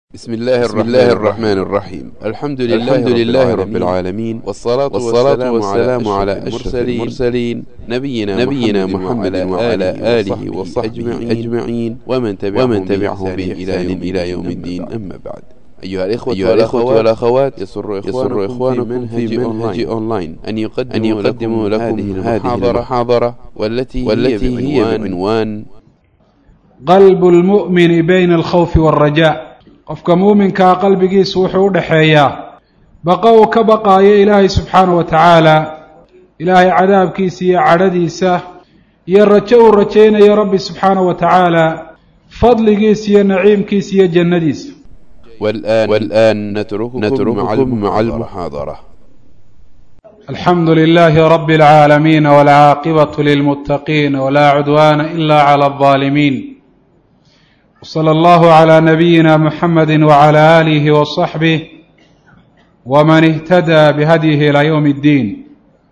بسم الله الرحمن الرحيم الحمد لله رب العالمين والصلاة والسلام على أشرف المرسلين نبينا محمد وعلى آله وصحبه أجمعين ومن تبعهم بإحسان إلى يوم الدين أما بعد أيها الإخوة والأخوات يسر إخوانكم في منهج أونلاين أن يقدموا لكم هذه المحاضرة والتي هي بعنوان قلب المؤمن بين الخوف والرجاء. qofka muuminkaa qalbigiisu wuxuu u dhaxeeyaa baqa uu ka baqaayo ilaahay subxaanahu wa tacaala ilaahay cadaabkiisa iyo cadhadiisa iyo rajo uu rajaynayo rabbi subxaanahu wa tacaala fadligiisa iyo naciimkiisa iyo jannadiisa. والآن نترككم مع المحاضرة. الحمد لله رب العالمين والعاقبة للمتقين ولا عدوان إلا على الظالمين. وصلى الله على نبينا محمد وعلى آله وصحبه ومن اهتدى بهديه إلى يوم الدين.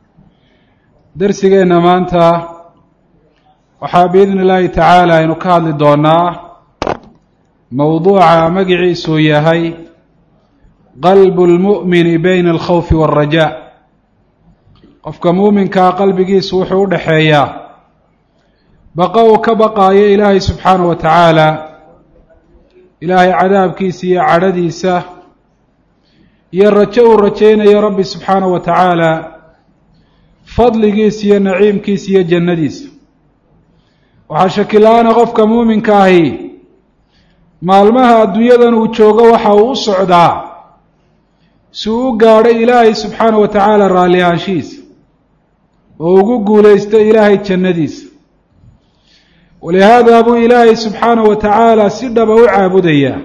درسينا maanta waxaa بإذن الله تعالى aynu ka hadli doonaa mowduuca magaciisu yahay قلب المؤمن بين الخوف والرجاء. qofka muuminkaa qalbigiisu wuxuu u dhaxeeyaa baqa uu ka baqaayo ilaahay subxaanahu wa tacaala ilaahay cadaabkiisa iyo cadhadiisa iyo rajo uu rajaynayo rabbi subxaanahu wa tacaala fadligiisa iyo naciimkiisa iyo jannadiisa. waxaa shakila-aana qofka muuminka ahi maalmaha adduunyadan uu joogo waxa uu u socdaa si uu u gaadho ilaahay subxaanahu wa tacaala raalli ahaanshihiisa oo ugu guulaysto ilaahay jannadiisa. walihaada buu ilaahay subxaanahu wa tacaala si dhaba u caabudayaa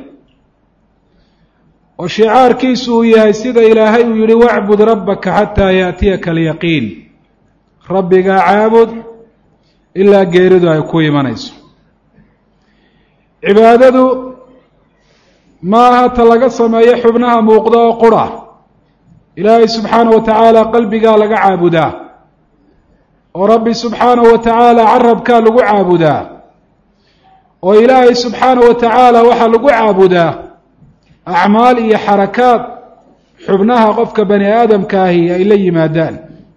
oo shicaarkiisu uu yahay sida ilaahay uu yihi wacbud rabbaka xataa yaatiyaka alyaqiin. rabbigaa caabud ilaa geeridu ay ku imanayso. cibaadadu ma aha ta laga sameeyo xubnaha muuqda oo qura. ilaahay subxaanahu wa tacaala qalbigaa laga caabudaa oo rabbi subxaanahu wa tacaala carabkaa lagu caabudaa oo ilaahay subxaanahu wa tacaala waxaa lagu caabudaa acmaal iyo xarakaad xubnaha qofka bani aadamka ahi ay la yimaadaan.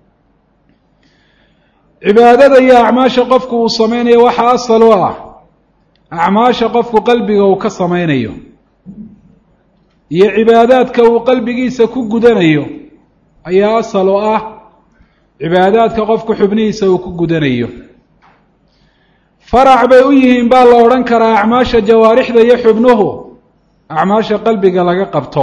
cibaadada iyo acmaasha qofku uu samaynayo waxaa asal u ah acmaasha qofku qalbiga uu ka samaynayo iyo cibaadaadka uu qalbigiisa ku gudanayo ayaa asal u ah cibaadaadka qofku xubnihiisa uu ku gudanayo. farac bay u yihiin baa la odhan karaa acmaasha jawaarixda iyo xubnuhu acmaasha qalbiga laga qabto.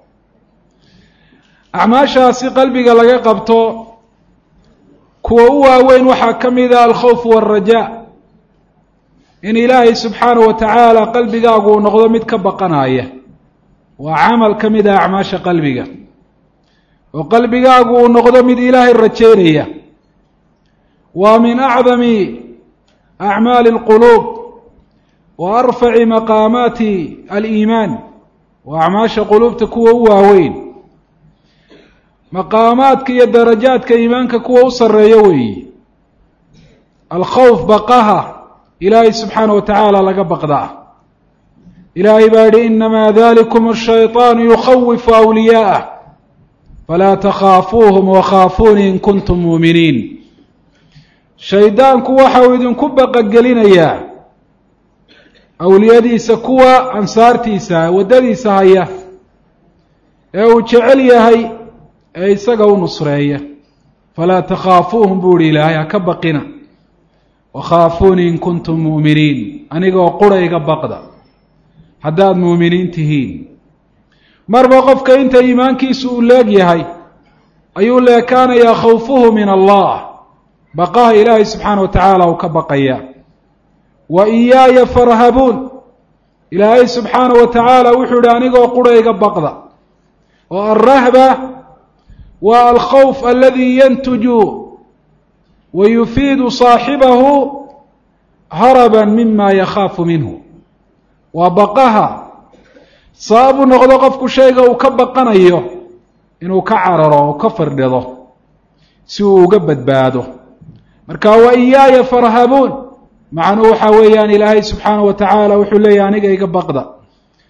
acmaashaasi qalbiga laga qabto kuwa u waaweyn waxaa ka mid ah alkhawf waalrajaa. in ilaahay subxaanahu wa tacaala qalbigaagu uu noqdo mid ka baqanaya waa camal ka mid ah acmaasha qalbiga oo qalbigaagu uu noqdo mid ilaahay rajaynaya. waa min acdami acmaali اlquluub wa arfaci maqaamaati aliimaan. waa acmaasha quluubta kuwa u waaweyn maqaamaadka iyo darajaadka iimaanka kuwa u sarreeyo weeyi. alkhawf baqaha ilaahay subxaanahu wa tacaala laga baqdaa. ilaahay baa yihi inamaa dalikum الshayطaanu yukhawifu awliyaa'ah falaa takhaafuuhum wakhaafuunii in kuntum muuminiin. shaydaanku waxa uu idinku baqagelinayaa awliyadiisa kuwa ansaartiisa waddadiisa haya ee uu jecel yahay ee isaga u nusreeya. falaa takhaafuuhum buu ihi ilaahay ha ka baqina wakhaafuunii in kuntum muuminiin anigoo qurayga baqda haddaad muuminiin tihiin. marba qofka inta iimaankiisu uu leeg yahay ayuu leekaanayaa khawfuhu min allah baqaha ilaahay subxaanahu wa tacaala uu ka baqaya. wa iyaaya farhabuun ilaahay subxaanahu wa tacaala wuxuu ihi anigoo qurayga baqda. oo alrahba waa alkhawf aladi yantuju wa yufiidu saaxibahu haraban mima yakhaafu minhu. waa baqaha sabab u noqdo qofku shayga uu ka baqanayo inuu ka cararo oo ka firdhido si uu uga badbaado. marka wa iyaaya farhabuun macnuhu waxaa weeyaan ilaahay subxaanahu wa tacaala wuxuu leeyahay aniga iga baqda.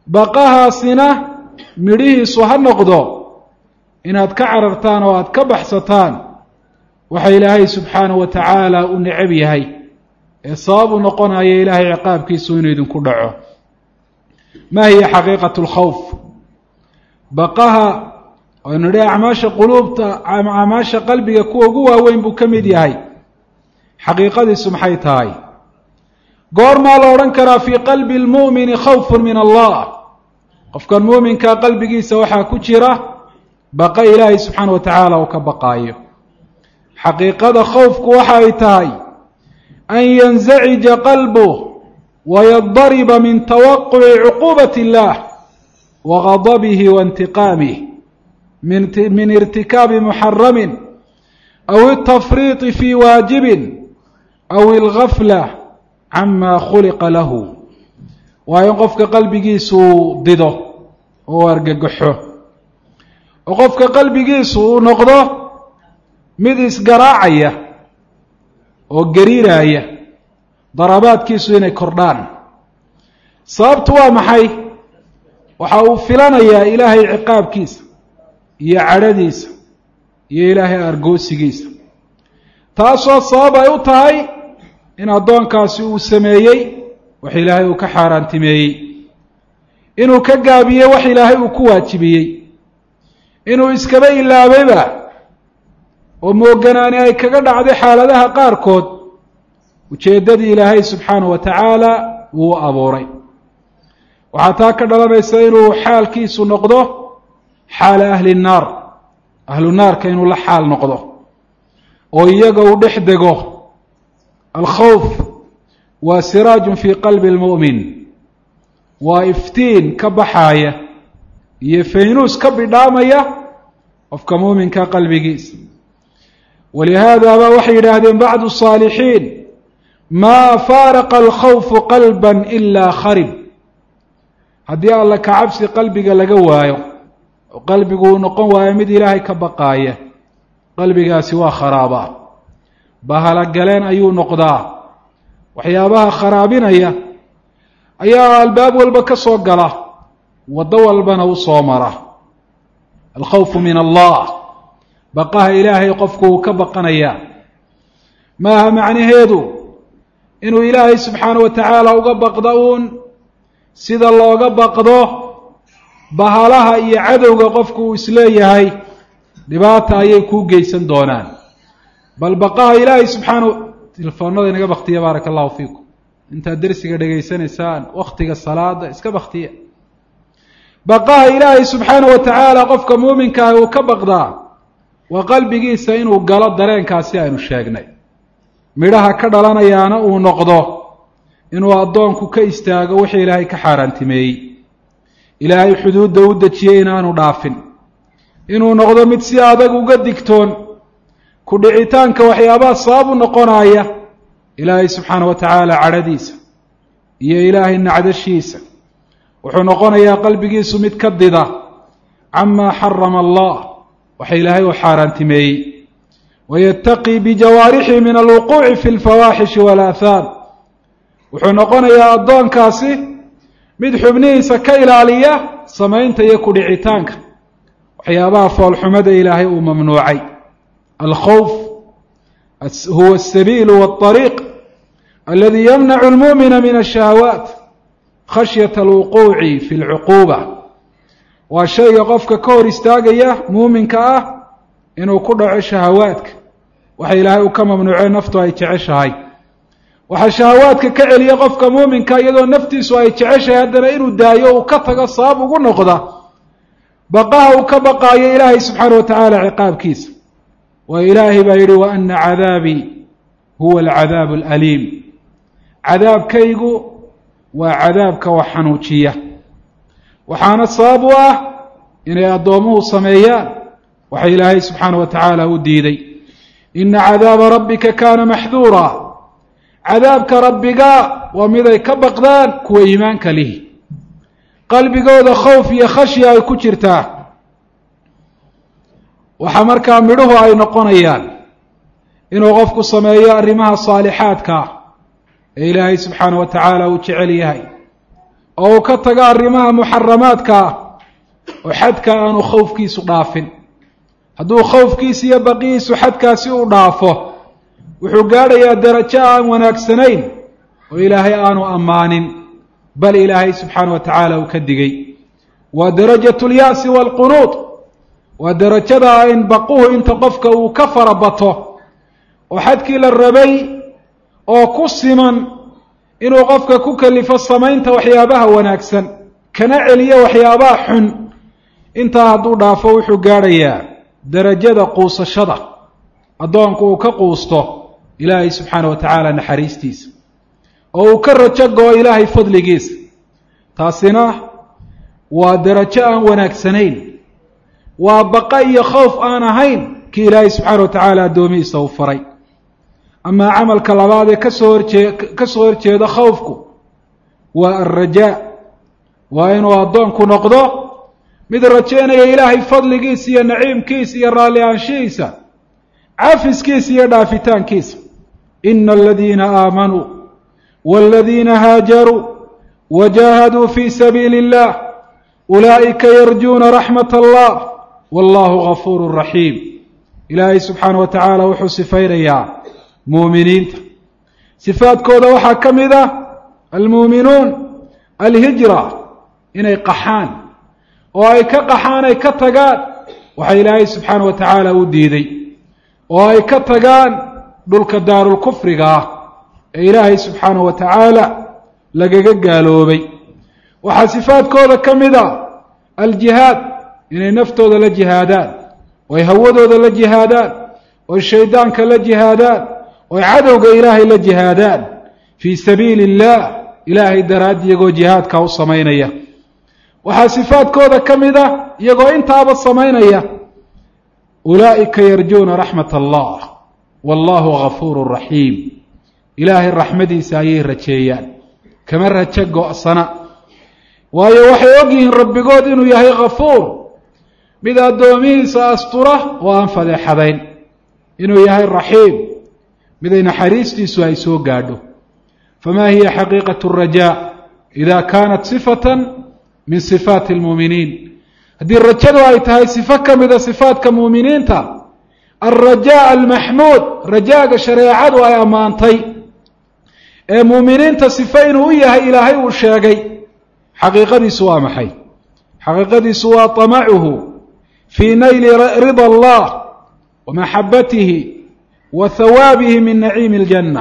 baqahaasina midhihiisu ha noqdo inaad ka carartaan oo aad ka baxsataan waxa ilaahay subxaanahu wa tacaala u necab yahay ee sabab u noqonaya ilaahay ciqaabkiisu inuu idinku dhaco. maa hiya xaqiiqatu lkhawf? baqaha aynu nidhi acmaasha quluubta acmaasha qalbiga kuwa ugu waaweyn buu ka mid yahay. xaqiiqadiisu maxay tahay? goormaa la odhan karaa fii qalbi lmu'mini khawfun min allah? qofkan muuminkaa qalbigiisa waxaa ku jira baqa ilaahay subxaana wa tacaala uu ka baqaayo. xaqiiqada khawfku waxa ay tahay an yanzacija qalbuh wayadariba min tawaquci cuquubati illah wa gadabihi wa intiqaamih min irtikaabi muxaramin aw altafriiti fi waajibin aw algafla cama khuliqa lahu. waa in qofka qalbigiisu dido oo argagaxo oo qofka qalbigiisu uu noqdo mid isgaraacaya oo gariiraya, darabaadkiisu inay kordhaan. sababtu waa maxay? waxa uu filanayaa ilaahay ciqaabkiisa iyo cadhadiisa iyo ilaahay argoosigiisa, taasoo sabab ay u tahay in addoonkaasi uu sameeyey wax ilaahay uu ka xaaraantimeeyey, inuu ka gaabiyey wax ilaahay uu ku waajibiyey, inuu iskaba ilaabayba oo mooganaani ay kaga dhacday xaaladaha qaarkood ujeeddadii ilaahay subxaanahu wa tacaala wuu abuuray. waxaa taa ka dhalanaysa inuu xaalkiisu noqdo xaala ahli nnaar, ahlu naarka inuu la xaal noqdo oo iyaga uu dhex dego. alkhawf waa siraajun fii qalbi lmu'min, waa iftiin ka baxaaya iyo faynuus ka bidhaamaya qofka muuminka qalbigiisa. walihaada baa waxay yidhaahdeen bacdu saalixiin maa faaraqa alkhawfu qalban ilaa kharib. haddii alla ka cabsi qalbiga laga waayo oo qalbigu uu noqon waayo mid ilaahay ka baqaaya, qalbigaasi waa kharaabaa, bahalagaleen ayuu noqdaa. waxyaabaha kharaabinaya ayaa albaab walba ka soo gala, waddo walbana u soo mara. alkhawfu min allah, baqaha ilaahay qofku uu ka baqanayaa maaha macnaheedu inuu ilaahay subxaana wa tacaala uga baqdo uun sida looga baqdo bahalaha iyo cadowga qofku uu isleeyahay dhibaata ayay kuu geysan doonaan. bal baqaha ilaahay subxaana telefoonada inaga baktiya baaraka allahu fiikum. intaad dersiga dhegaysanaysaan wakhtiga salaada iska baktiya. baqaha ilaahay subxaana wa tacaala qofka muuminkaah uu ka baqdaa waa qalbigiisa inuu galo dareenkaasi aynu sheegnay. midhaha ka dhalanayaana uu noqdo inuu addoonku ka istaago wixii ilaahay ka xaaraantimeeyey, ilaahay xuduudda u dejiyey inaanu dhaafin, inuu noqdo mid si adag uga digtoon ku dhicitaanka waxyaabaha sabab u noqonaya ilaahay subxaana wa tacaala cadhadiisa iyo ilaahay nacdashiisa. wuxuu noqonayaa qalbigiisu mid ka dida camaa xarama allah, waxa ilaahay uu xaaraantimeeyey, wayattaqii bijawaarixi min alwuquuci fi lfawaaxishi walaahaam. wuxuu noqonayaa addoonkaasi mid xubnihiisa ka ilaaliya samaynta iyo ku dhicitaanka waxyaabaha foolxumada ilaahay uu mamnuucay. alkhawf huwa asabiilu waاطariiq aladi yamnacu lmu'mina min ashahawaat khashyata alwuquuci fi lcuquuba. waa shayga qofka ka hor istaagaya muuminka ah inuu ku dhaco shahawaadka waxa ilaahay uu ka mamnuucay naftu ay jeceshahay. waxaa shahawaadka ka celiya qofka muuminka iyadoo naftiisu ay jeceshahay haddana inuu daayo uu ka tago sabab ugu noqda baqaha uu ka baqaayo ilaahay subxaana wa tacaala ciqaabkiisa. waa ilaahay baa yidhi wa ana cadaabii huwa alcadaabu alaliim. cadaabkaygu waa cadaabka wax xanuujiya, waxaana sabab u ah inay addoomuhu sameeyaan waxa ilaahay subxaana wa tacaala u diiday. ina cadaaba rabbika kaana maxduura. cadaabka rabbiga waa mid ay ka baqdaan kuwa iimaanka lihi, qalbigooda khawf iyo khashya ay ku jirtaa. waxaa markaa midhuhu ay noqonayaan inuu qofku sameeyo arrimaha saalixaadka ee ilaahay subxaana wa tacaala uu jecel yahay, oo ka taga arrimaha muxaramaadka oo xadka aanu khawfkiisu dhaafin. hadduu khawfkiisa iyo baqiyiisu xadkaasi u dhaafo wuxuu gaadhayaa darajo aan wanaagsanayn oo ilaahay aanu ammaanin, bal ilaahay subxaana wa tacaala uu ka digay. waa darajatu lya'si waalqunuud, waa darajada in baquhu inta qofka uu ka farabato oo xadkii la rabay oo ku siman inuu qofka ku kalifo samaynta waxyaabaha wanaagsan kana celiyo waxyaabaha xun, intaa hadduu dhaafo wuxuu gaadhayaa darajada quusashada, addoonku uu ka quusto ilaahay subxaana wa tacaala naxariistiisa oo uu ka rajo go-o ilaahay fadligiisa. taasina waa darajo aan wanaagsanayn, waa baqa iyo khawf aan ahayn kii ilaahay subxaana wa tacaala addoomihiisa uu faray. amaa camalka labaad ee ka soo horjeeda khawfku waa alrajaa, waa inuu addoonku noqdo mid rajaynaya ilaahay fadligiisa iyo naciimkiisa iyo raalli aanshihiisa, cafiskiisa iyo dhaafitaankiisa. ina aladiina aamanuu waaladiina haajaruu wajaahaduu fii sabiili illah ulaa'ika yarjuuna raxmat allah wallahu gafuuru raxiim. ilaahay subxaana wa tacaala wuxuu sifaynayaa muuminiinta. sifaadkooda waxaa ka mid ah almuuminuun alhijra, inay qaxaan oo ay ka qaxaan, ay ka tagaan waxa ilaahay subxaana wa tacaala u diiday, oo ay ka tagaan dhulka daarulkufriga ah ee ilaahay subxaana wa tacaala lagaga gaaloobay. waxaa sifaadkooda ka mid a aljihaad, inay naftooda la jihaadaan, oy hawadooda la jihaadaan, oy shaydaanka la jihaadaan, oy cadowga ilaahay la jihaadaan fii sabiili illah, ilaahay daraaddi iyagoo jihaadka u samaynaya. waxaa sifaadkooda ka mid ah iyagoo intaaba samaynaya ulaa'ika yarjuuna raxmat allah wallahu gafuuru raxiim. ilaahay raxmadiisa ayay rajeeyaan, kama rajo go'sana, waayo waxay og yihiin rabbigood inuu yahay gafuur, mid addoomihiisa astura oo aan fadeexadayn, inuu yahay raxiim, miday naxariistiisu ay soo gaadho. famaa hiya xaqiiqatu alrajaa ida kaanat sifatan min sifaati almuuminiin? haddii rajadu ay tahay sifo ka mida sifaadka muuminiinta, alrajaa almaxmuud, rajaaga shareecadu ay ammaantay ee muuminiinta sifo inuu u yahay ilaahay uu sheegay, xaqiiqadiisu waa maxay? xaqiiqadiisu waa طamacuhu fii nayli rida allah wa maxabatihi wa hawaabihi min naciimi aljanna.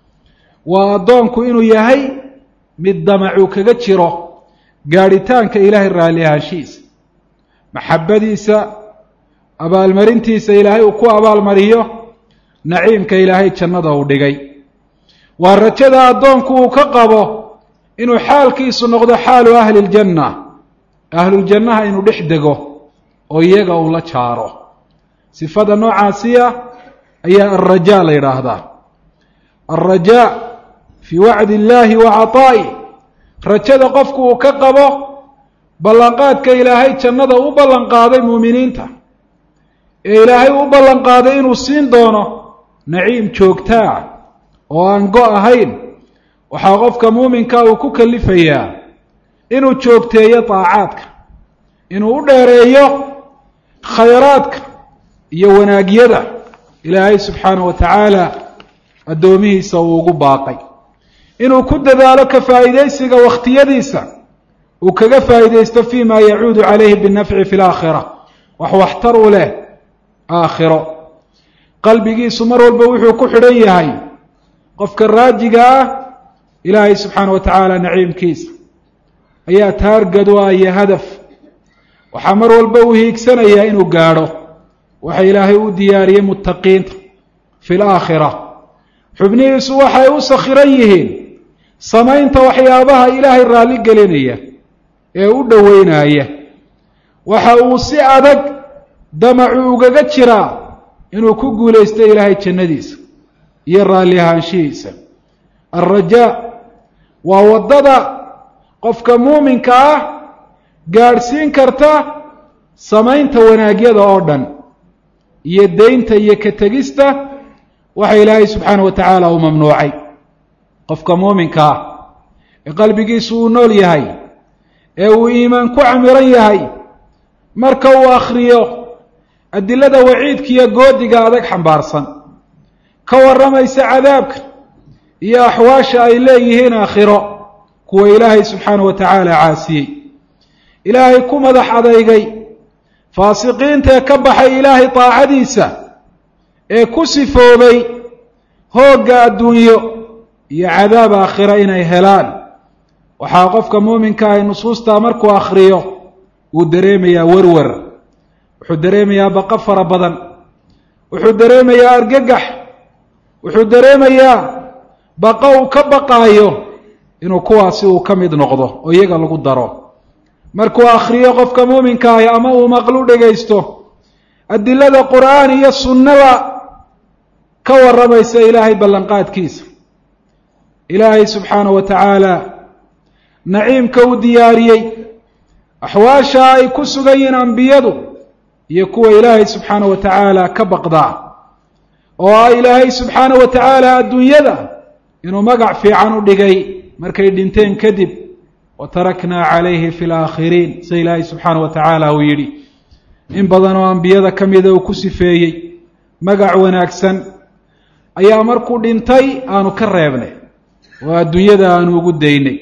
waa addoonku inuu yahay mid damacuu kaga jiro gaadhitaanka ilaahay raalli ahaanshihiisa, maxabadiisa, abaalmarintiisa ilaahay uu ku abaalmariyo, naciimka ilaahay jannada uu dhigay. waa rajada addoonku uu ka qabo inuu xaalkiisu noqdo xaalu ahli ljanna, ahluljannaha inuu dhex dego oo iyaga uu la jaaro. sifada noocaasiya ayaa alrajaa la yidhaahdaa. alrajaa fii wacdi illaahi wa caطaa'i, rajada qofku uu ka qabo ballanqaadka ilaahay jannada u ballanqaaday muuminiinta, ee ilaahay u ballanqaaday inuu siin doono naciim joogtaa oo aan go' ahayn. waxaa qofka muuminka uu ku kalifayaa inuu joogteeyo طaacaadka, inuu u dheereeyo khayraadka iyo wanaagyada ilaahay subxaanaه wa tacaala addoomihiisa uu ugu baaqay, inuu ku dadaalo ka faa'iidaysiga wakhtiyadiisa uu kaga faa'iidaysto fii ma yacuudu calayhi binnafci fi laakhira, wax waxtar u leh aakhiro. qalbigiisu mar walba wuxuu ku xidhan yahay qofka raajiga ah ilaahay subxaana wa tacaala naciimkiisa ayaa taargad u ah iyo hadaf. waxaa mar walba uu hiigsanayaa inuu gaadho waxa ilaahay u diyaariyey muttaqiinta fi laakhira. xubnihiisu waxay u sakhiran yihiin samaynta waxyaabaha ilaahay raalli gelinaya ee u dhoweynaya. waxa uu si adag damacu ugaga jiraa inuu ku guulaysto ilaahay jannadiisa iyo raalli ahaanshihiisa. alrajaa waa waddada qofka muuminka ah gaadhsiin karta samaynta wanaagyada oo dhan iyo deynta iyo ka tegista waxa ilaahay subxaana wa tacaala uu mamnuucay. qofka muuminka ah ee qalbigiisu uu nool yahay ee uu iimaan ku camiran yahay marka uu akhriyo adilada waciidka iyo goodiga adag xambaarsan ka warramaysa cadaabka iyo axwaasha ay leeyihiin aakhiro kuwa ilaahay subxaanahu wa tacaala caasiyey ilaahay ku madax adeygay faasiqiinta ee ka baxay ilaahay daacadiisa ee ku sifoobay hoogga adduunyo iyo cadaab aakhira inay helaan waxaa qofka muuminka ahi nusuustaa markuu akhriyo wuu dareemayaa werwer wuxuu dareemayaa baqa fara badan wuxuu dareemayaa argagax wuxuu dareemayaa baqa uu ka baqaayo inuu kuwaasi uu ka mid noqdo oo iyaga lagu daro markuu akhriyo qofka muuminka ahi ama uu maqlu dhegaysto adilada qur'aan iyo sunnada ka warramaysa ilaahay ballanqaadkiisa ilaahay subxaanahu wa tacaala naciimka uu diyaariyey axwaasha ay ku sugan yihiin ambiyadu iyo kuwa ilaahay subxaanahu wa tacaala ka baqdaa oo ah ilaahay subxaanahu wa tacaala adduunyada inuu magac fiican u dhigay markay dhinteen kadib wataraknaa calayhi fi laakhiriin sida ilaahay subxaanahu wa tacaala uu yidhi in badan oo ambiyada ka mida uu ku sifeeyey magac wanaagsan ayaa markuu dhintay aanu ka reebnay oo adduunyada aanu ugu daynay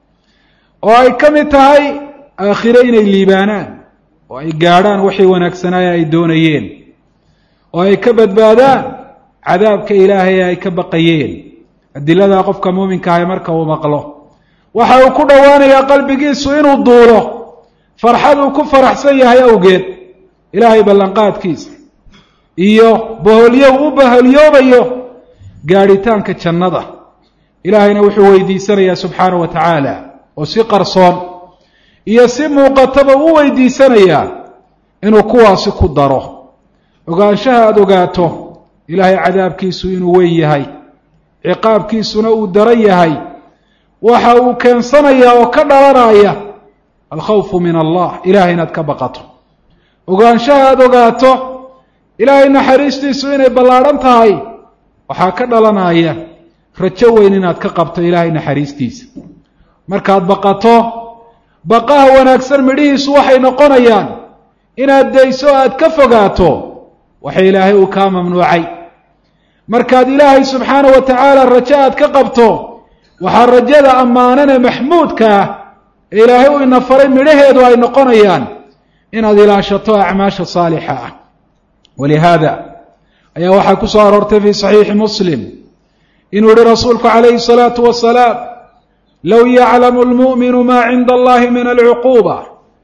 oo ay ka mid tahay aakhiro inay liibaanaan oo ay gaadhaan wixii wanaagsanaaye ay doonayeen oo ay ka badbaadaan cadaabka ilaahay ay ka baqayeen adiladaa qofka muuminka ahay marka uu maqlo waxa uu ku dhowaanayaa qalbigiisu inuu duulo farxad uu ku faraxsan yahay awgeed ilaahay ballanqaadkiisa iyo boholyo u boholyoobayo gaadhitaanka jannada ilaahayna wuxuu weydiisanayaa subxaanahu wa tacaala oo si qarsoon iyo si muuqataba u weydiisanayaa inuu kuwaasi ku daro ogaanshaha aada ogaato ilaahay cadaabkiisu inuu weyn yahay ciqaabkiisuna uu daran yahay waxa uu keensanayaa oo ka dhalanaya alkhawfu min allah ilahay inaad ka baqato ogaanshaha aada ogaato ilaahay naxariistiisu inay ballaadhan tahay waxaa ka dhalanaya rajo weyn inaad ka qabto ilaahay naxariistiisa markaad baqato baqaha wanaagsan midhihiisu waxay noqonayaan inaad dayso aad ka fogaato waxa ilaahay uu kaa mamnuucay markaad ilaahay subxaanahu wa tacaala rajo aad ka qabto waxaa rajada ammaanane maxmuudka ah ee ilaahay uu ina faray midhaheedu ay noqonayaan inaad ilaashato acmaasha saalixa ah walihaada ayaa waxaa ku soo aroortay fii saxiixi muslim inuu yihi rasuulku calayhi الsalaatu wasalaam low yaclamu lmu'minu maa cinda allahi min alcuquuba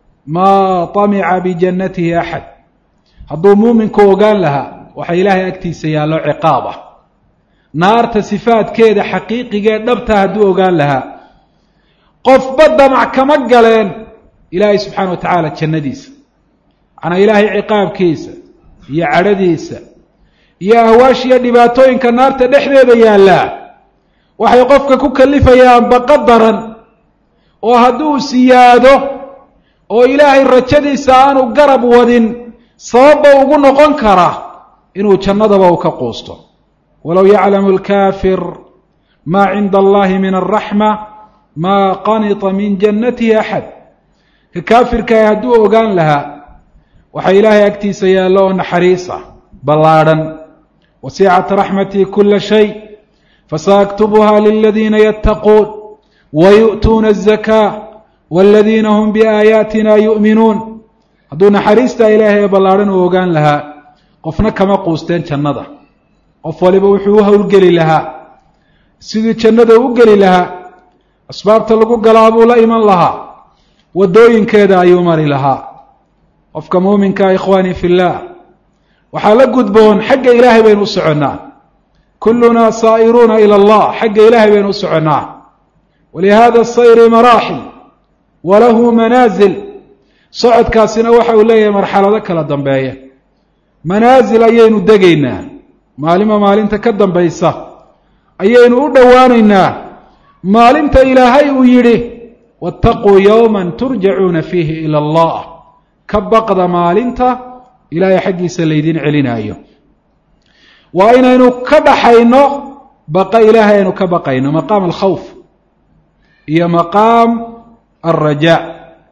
maa طamica bijannatihi axad hadduu muuminku ogaan lahaa waxa ilaahay agtiisa yaallo ciqaab ah naarta sifaadkeeda xaqiiqigee dhabta hadduu ogaan lahaa qofba damac kama galeen ilaahay subxaana wa tacaala jannadiisa macnaa ilaahay ciqaabkiisa iyo cadhadiisa iyo ahwaashiyo dhibaatooyinka naarta dhexdeeda yaallaa waxay qofka ku kalifayaan baqa daran oo hadduu siyaado oo ilaahay rajadiisa aanu garab wadin sababba ugu noqon kara inuu jannadaba uu ka quusto walow yaclamu alkaafir maa cinda allahi min alraxma maa qanita min jannatihi axad ka kaafirkaah hadduu ogaan lahaa waxaa ilaahay agtiisa yaallo oo naxariis ah ballaadhan wasicat raxmatii kula shay fasaaktubuha liladiina yattaquun wayu'tuuna azakaa waladiina hum biaayaatina yu'minuun hadduu naxariista ilaahay ee ballaadhan uu ogaan lahaa qofna kama quusteen jannada qof waliba wuxuu u howlgeli lahaa sidii jannada u geli lahaa asbaabta lagu galaa buu la iman lahaa waddooyinkeeda ayuu mari lahaa qofka muuminkaa ikhwaanii fi illaah waxaa la gudboon xagga ilaahay baynu u soconnaa kullunaa saa'iruuna ila allah xagga ilaahay baynu u soconnaa walihada asayri maraaxil walahu manaasil socodkaasina waxa uu leeyahay marxalado kala dambeeya manaasil ayaynu degaynaa maalimo maalinta ka dambaysa ayaynu u dhowaanaynaa maalinta ilaahay uu yidhi waataquu yowman turjacuuna fiihi ila allah ka baqda maalinta ilaahay xaggiisa laydin celinaayo waa inaynu ka dhaxayno baqa ilaahay aynu ka baqayno maqaam alkhawf iyo maqaam alrajaa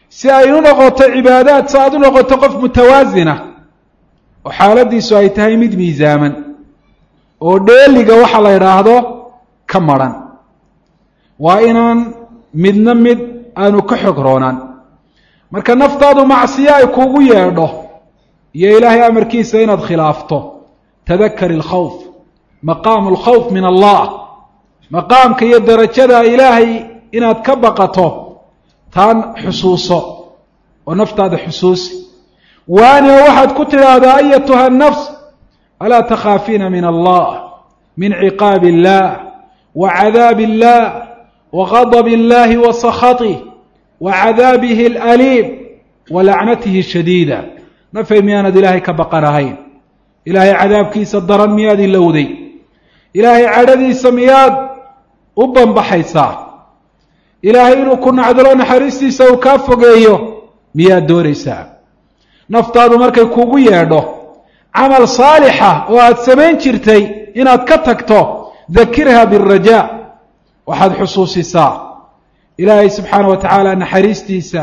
si ay u noqoto cibaadaad si aad u noqoto qof mutawaasina oo xaaladiisu ay tahay mid miisaaman oo dheeliga waxa la yidhaahdo ka maran waa inaan midna mid aanu ka xog roonaan marka naftaadu macsiyo ay kuugu yeedho iyo ilaahay amarkiisa inaad khilaafto tadakar alkhawf maqaamu alkhawf min allah maqaamka iyo darajada ilaahay inaad ka baqato taan xusuuso oo naftaada xusuusi waani waxaad ku tidhaahdaa ayatuha الnafs alaa takhaafiina min allah min ciqaabi illah wa cadaabi illah wa ghadabi illahi wa sakhatih wa cadaabihi alaliim wa lacnatihi shadiida nafay miyaanad ilaahay ka baqanahayn ilaahay cadaabkiisa daran miyaad ilowday ilaahay cadhadiisa miyaad u banbaxaysaa ilaahay inuu ku nacdalo naxariistiisa uu kaa fogeeyo miyaad doonaysaa naftaadu markay kuugu yeedho camal saalixa oo aad samayn jirtay inaad ka tagto dakirha biاlrajaa waxaad xusuusisaa ilaahay subxaanaه wa tacaala naxariistiisa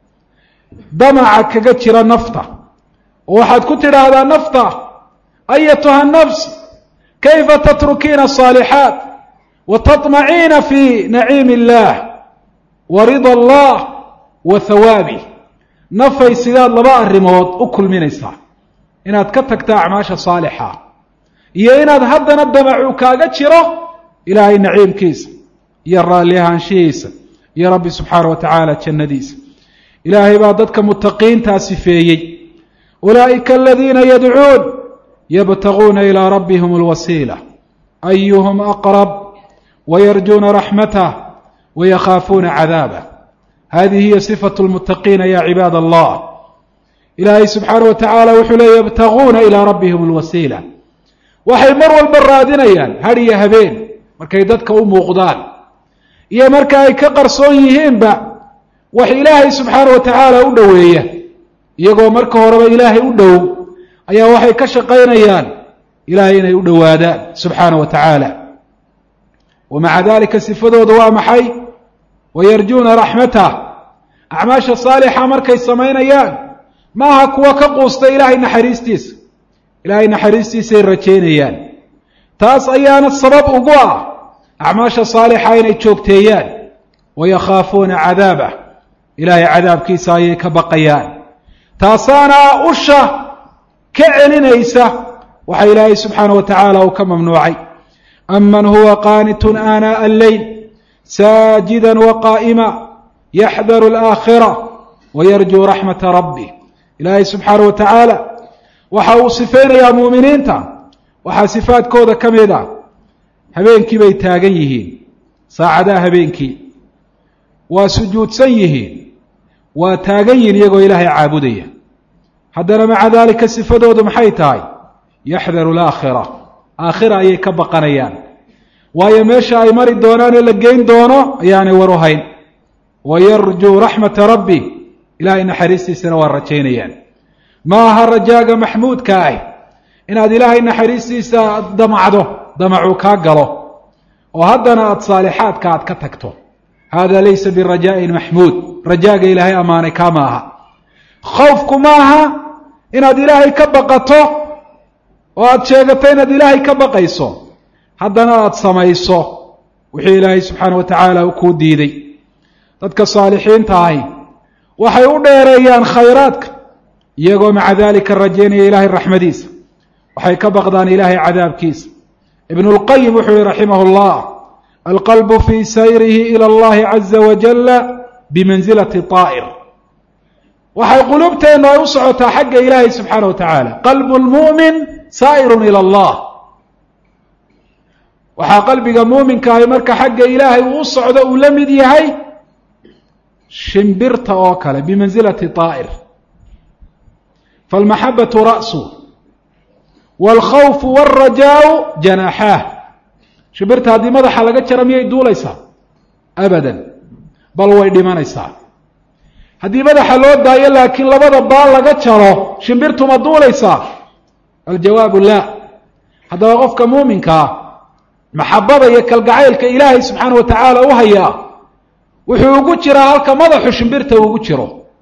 damaca kaga jira nafta oo waxaad ku tidhaahdaa nafta ayatuha الnafs kayfa tatrukiina الصaalixaat wa taطmaciina fi naciimi اllah wa rida allah wa hawaabih nafay sidaad laba arrimood u kulminaysaa inaad ka tagta acmaasha saalixa iyo inaad haddana damacu kaaga jiro ilaahay naciimkiisa iyo raalli ahaanshihiisa iyo rabbi subxaanaه wa tacaala jannadiisa ilaahay baa dadka mutaqiintaa sifeeyey ulaa'ika aladiina yadcuun yabtaguuna ilaa rabbihim اlwasiila ayuhum aqrab wayarjuuna raxmatah wayakhaafuuna cadaabah hadihi hiya صifaة اlmutaqiina ya cibaad allah ilaahay subxaanaه wa tacaala wuxuu leey yabtaguuna ilaa rabbihim اlwasiila waxay mar walba raadinayaan had iyo habeen markay dadka u muuqdaan iyo marka ay ka qarsoon yihiinba wax ilaahay subxaanaه wa tacaala u dhoweeya iyagoo marka horeba ilaahay u dhow ayaa waxay ka shaqaynayaan ilaahay inay u dhowaadaan subxaanaه wa tacaala wa maca dalika sifadooda waa maxay wayarjuuna raxmatah acmaasha saalixa markay samaynayaan maaha kuwa ka quusta ilaahay naxariistiisa ilaahay naxariistiisay rajaynayaan taas ayaana sabab ugu ah acmaasha saalixa inay joogteeyaan wayakhaafuuna cadaabah ilaahay cadaabkiisa ayay ka baqayaan taasaana usha ka celinaysa waxa ilaahay subxaanaه wa tacaala uu ka mamnuucay aman huwa qaanitun aanaaءa alleyl saajida waqaa'ima yaxdaru alaakhira wayarjuu raxmata rabbih ilaahay subxaanaه wa tacaala waxa uu sifaynayaa muuminiinta waxaa sifaadkooda ka mid a habeenkii bay taagan yihiin saacadaha habeenkii waa sujuudsan yihiin waa taagan yihiin iyagoo ilaahay caabudaya haddana maca daalika sifadoodu maxay tahay yaxdaru alaakhira aakhira ayay ka baqanayaan waayo meesha ay mari doonaan ee la geyn doono ayaanay war u hayn wayarjuu raxmata rabbi ilaahay naxariistiisana waa rajaynayaan ma aha rajaaga maxmuudka ah inaad ilaahay naxariistiisa damacdo damacuu kaa galo oo haddana aada saalixaadka aad ka tagto hada laysa birajaa'in maxmuud rajaaga ilaahay ammaanay kaa ma aha khawfku ma aha inaad ilaahay ka baqato oo aada sheegato inaad ilaahay ka baqayso haddana aada samayso wixii ilaahay subxaanaه wa tacaala u kuu diiday dadka saalixiinta ahi waxay u dheereeyaan khayraadka iyagoo maca dalika rajaynaya ilaahay raxmadiisa waxay ka baqdaan ilaahay cadaabkiisa ibn اlqayim wuxuu yihi raximah اllah alqalbu fii sayrihi ilى اllahi caza wajala bimansilati طaa'ir waxay qulubteennu ay u socotaa xagga ilaahay subxaanaه wa tacaala qalbu lmu'min saa'iru ilى اllah waxaa qalbiga muuminka ahi marka xagga ilaahay uu u socdo uu la mid yahay shimbirta oo kale bimansilati طaa'ir falmaxabaةu ra'su wاlkhawfu wاlrajaau janaaxaah shimbirta haddii madaxa laga jaro miyay duulaysaa abadan bal way dhimanaysaa haddii madaxa loo daayo laakiin labada baal laga jaro shimbirtu ma duulaysaa aljawaabu laa haddaba qofka muuminkaa maxabada iyo kalgacaylka ilaahay subxaanaه wa tacaala u hayaa wuxuu ugu jiraa halka madaxu shimbirta ugu jiro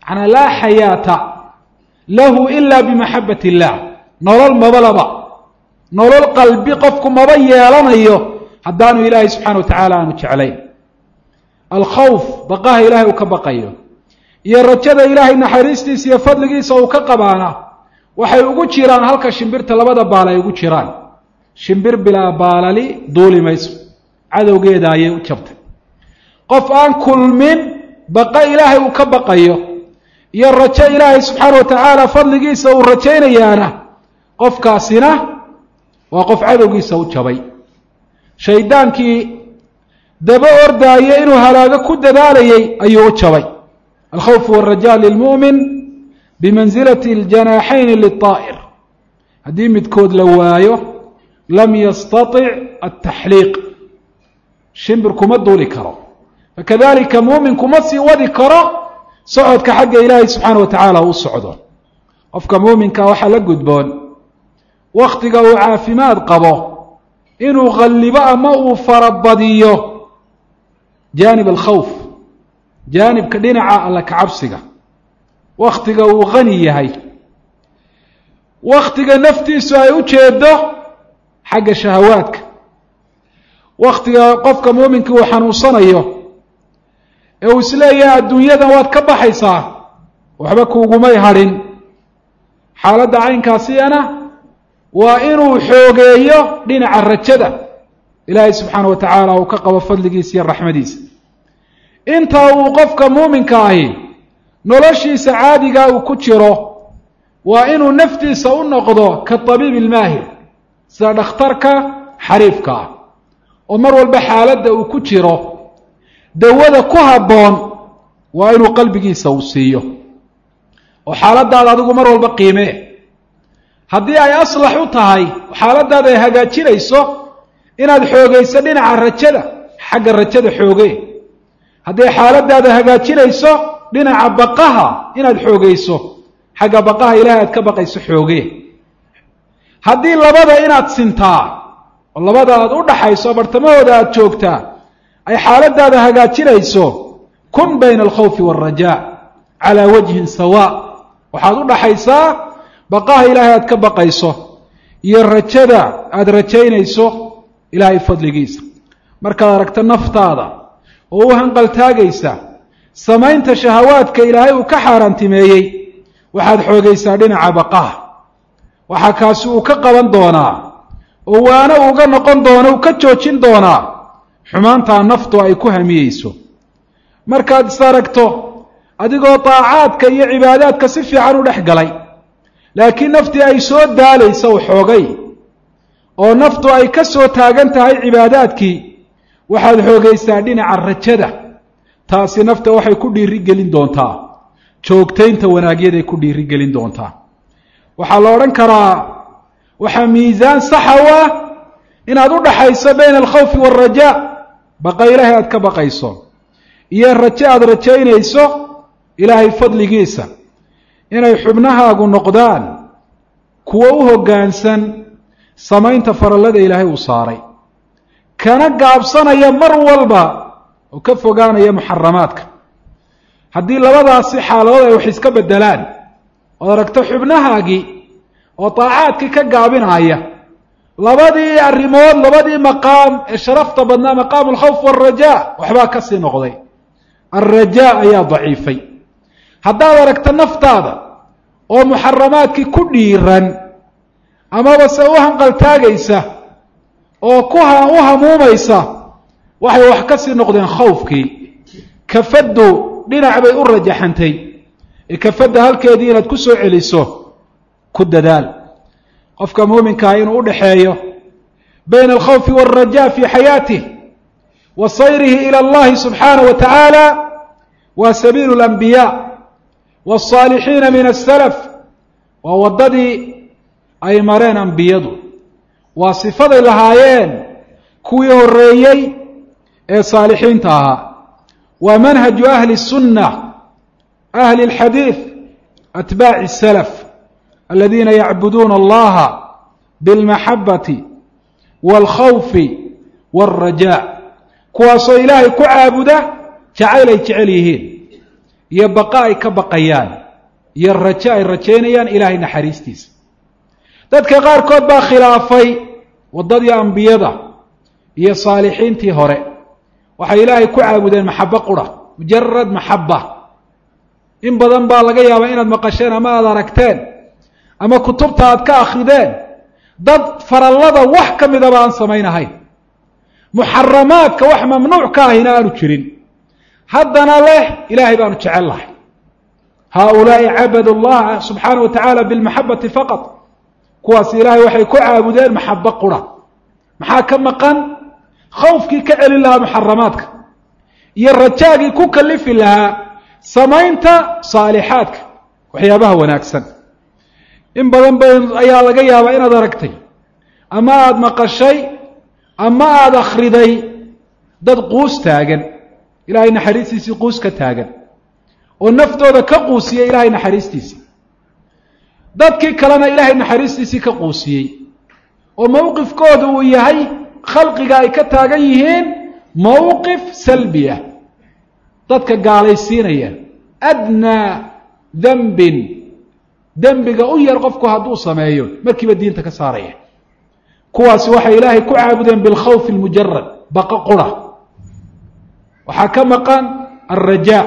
macnaa laa xayaata lahu ila bimaxabat illah nolol mabalaba nolol qalbi qofku maba yeelanayo haddaanu ilaahay subxana wa tacaala aanu jeclayn alkhawf baqaha ilaahay uu ka baqayo iyo rajada ilaahay naxariistiisa iyo fadligiisa uu ka qabaana waxay ugu jiraan halka shimbirta labada baal ay ugu jiraan shimbir bilaa baalali duuli mayso cadowgeeda ayay u jabtay qof aan kulmin baqa ilaahay uu ka baqayo iyo rajo ilaahay subxaana wa tacaala fadligiisa uu rajaynayaana qofkaasina waa qof cadowgiisa u jabay shaydaankii daba ordaaya inuu halaago ku dadaalayay ayuu u jabay alkhawfu wاlraja lilmu'min bimansilati اljanaaxayn liلطaa'ir haddii midkood la waayo lam yastaطic ataxliiq shimbir kuma duuli karo fakadalika muumin kuma sii wadi karo socodka xagga ilaahay subxaana wa tacaala u socdo qofka muuminka waxaa la gudboon waktiga uu caafimaad qabo inuu qallibo ama uu farabadiyo jaanib alkhawf jaanibka dhinaca alla ka cabsiga waktiga uu qani yahay waktiga naftiisu ay u jeedo xagga shahawaadka waktiga qofka muuminka uu xanuunsanayo ee uu isleeyahay adduunyadan waad ka baxaysaa waxba kuugumay hadhin xaaladda caynkaasiyana waa inuu xoogeeyo dhinaca rajada ilaahay subxaana wa tacaala uu ka qabo fadligiisa iyo raxmadiisa intaa uu qofka muuminka ahi noloshiisa caadigaa uu ku jiro waa inuu naftiisa u noqdo ka tabiib ilmaahir sida dhakhtarka xariifka ah oo mar walba xaaladda uu ku jiro dawada ku habboon waa inuu qalbigiisa uu siiyo oo xaaladaada adigu mar walba qiimee haddii ay aslax u tahay xaaladaada ay hagaajinayso inaad xoogayso dhinaca rajada xagga rajada xoogee hadday xaaladaada hagaajinayso dhinaca baqaha inaad xoogayso xagga baqaha ilaahay aad ka baqayso xoogee haddii labada inaad sintaa oo labada aad u dhaxayso bartamahooda aad joogtaa ay xaaladaada hagaajinayso kun bayna alkhawfi waalrajaa calaa wajhin sawa waxaad u dhaxaysaa baqaha ilaahay aad ka baqayso iyo rajada aad rajaynayso ilaahay fadligiisa markaad aragto naftaada oo u hanqaltaagaysa samaynta shahawaadka ilaahay uu ka xaaraantimeeyey waxaad xoogaysaa dhinaca baqaha waxaa kaasi uu ka qaban doonaa oo waana uga noqon doona uu ka joojin doonaa xumaantaa naftu ay ku hamiyeyso markaad is aragto adigoo daacaadka iyo cibaadaadka si fiican u dhex galay laakiin naftii ay soo daalaysa u xoogay oo naftu ay ka soo taagan tahay cibaadaadkii waxaad xoogaysaa dhinaca rajada taasi nafta waxay ku dhiirigelin doontaa joogtaynta wanaagyaday ku dhiirigelin doontaa waxaa la odhan karaa waxaa miisaan saxa u ah inaad u dhaxayso bayna alkhawfi waalrajaa baqa ilaahay aad ka baqayso iyo rajo aad rajaynayso ilaahay fadligiisa inay xubnahaagu noqdaan kuwo u hoggaansan samaynta farallada ilaahay uu saaray kana gaabsanaya mar walba oo ka fogaanaya muxaramaadka haddii labadaasi xaaladood ay wax iska beddelaan ood aragto xubnahaagii oo daacaadkii ka gaabinaya labadii arrimood labadii maqaam ee sharafta badnaa maqaamu alkhawf waalrajaa waxbaa ka sii noqday alrajaa ayaa daciifay haddaad aragto naftaada oo muxaramaadkii ku dhiiran amaba se u hanqaltaagaysa oo u hamuumaysa waxay wax ka sii noqdeen khawfkii kafaddu dhinac bay u rajaxantay ee kafadda halkeedii inaad ku soo celiso ku dadaal qofka muuminkaah inuu u dhaxeeyo bayna alkhawfi waalrajaa fii xayaatih wa sayrihi ila allahi subxaanaه wa tacaala waa sabiilu اlanbiyaa wاlصaalixiina min asalaf waa waddadii ay mareen ambiyadu waa sifaday lahaayeen kuwii horeeyey ee saalixiinta ahaa waa manhaju ahli الsunة ahli اlxadiiث atbaaci الsalaf aladiina yacbuduuna allaha biاlmaxabati wاlkhawfi wاlrajaa kuwaasoo ilaahay ku caabuda jacayl ay jecel yihiin iyo baqa ay ka baqayaan iyo rajo ay rajaynayaan ilaahay naxariistiisa. dadka qaarkood baa khilaafay waddadii ambiyada iyo saalixiintii hore, waxay ilaahay ku caabudeen maxabo qura, mujarad maxaba. in badan baa laga yaabaa inaad maqasheen ama aad aragteen ama kutubta aad ka akrideen dad farallada wax ka midaba aan samaynahayn, muxaramaadka wax mamnuuc ka ahina aanu jirin, haddana leh ilaahay baanu jecel lahay. haaulaa'i cabadu llaha subxaana wa tacaala bilmaxabati faqad, kuwaas ilaahay waxay ku caabudeen maxabo qura. maxaa ka maqan? khawfkii ka celin lahaa muxaramaadka iyo rajaagii ku kalifi lahaa samaynta saalixaadka, waxyaabaha wanaagsan. in badan ayaa laga yaabaa inaad aragtay ama aada maqashay ama aada akhriday dad quus taagan, ilaahay naxariistiisii quus ka taagan, oo naftooda ka quusiyey ilaahay naxariistiisii, dadkii kalena ilaahay naxariistiisii ka quusiyey, oo mowqifkooda uu yahay khalqiga ay ka taagan yihiin mowqif salbiya, dadka gaalaysiinaya. adnaa dembin, dembiga u yar qofku hadduu sameeyo markiiba diinta ka saaraya. kuwaasi waxay ilaahay ku caabudeen bilkhawfi almujarad, baqa qura. waxaa ka maqan alrajaa.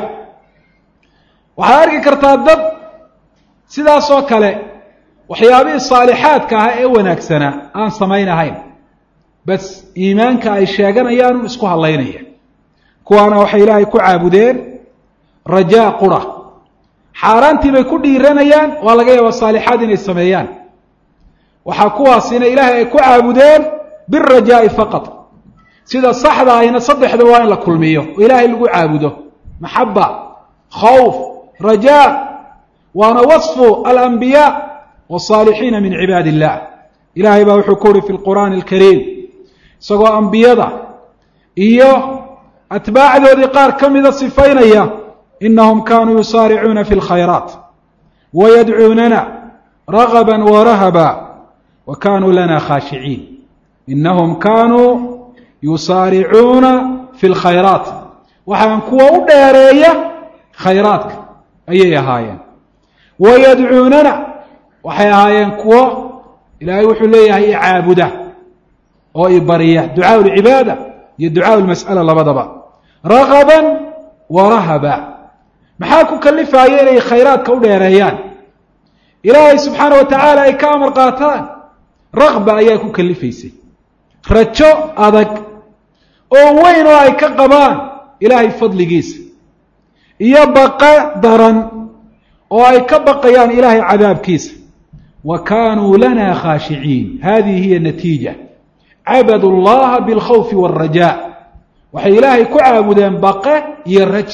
waxaad arki kartaa dad sidaas oo kale waxyaabihii saalixaadka ahaa ee wanaagsanaa aan samaynahayn, bas iimaanka ay sheeganayaanu isku hadlaynaya. kuwaana waxay ilaahay ku caabudeen rajaa qura. xaaraantii bay ku dhiiranayaan, waa laga yaabaa saalixaad inay sameeyaan. waxaa kuwaasina ilaahay ay ku caabudeen birajaa'i faqad. sida saxda ahina saddexda waa in la kulmiyo oo ilaahay lagu caabudo: maxaba, khawf, rajaa. waana wasfu alambiyaa wasaalixiina min cibaadi illah. ilaahay baa wuxuu ku uhi fi lqur'aani alkariim, isagoo ambiyada iyo atbaacdoodii qaar ka mida sifaynaya: inahum kaanuu yusaaricuuna fi lkhayraat wayadcuunana ragaba warahaba wa kaanuu lana khaashiciin. inahum kaanuu yusaaricuuna fi lkhayraat, waxaan kuwa u dheereeya khayraadka ayay ahaayeen. wayadcuunana, waxay ahaayeen kuwo ilaahay wuxuu leeyahay icaabuda oo ibariya, ducaa lcibaada iyo ducaa lmas'ala labadaba. ragaban warahaba, maxaa ku kalifaaya inay khayraadka u dheereeyaan? ilaahay subxaana wa tacaala ay ka amar qaataan. ragba ayaa ku kalifaysay, rajo adag oo weyn oo ay ka qabaan ilaahay fadligiisa, iyo baqa daran oo ay ka baqayaan ilaahay cadaabkiisa. wa kaanuu lana khaashiciin. hadihi hiya natiija. cabadu llaha bilkhawfi wاlrajaa, waxay ilaahay ku caabudeen baqe iyo raj,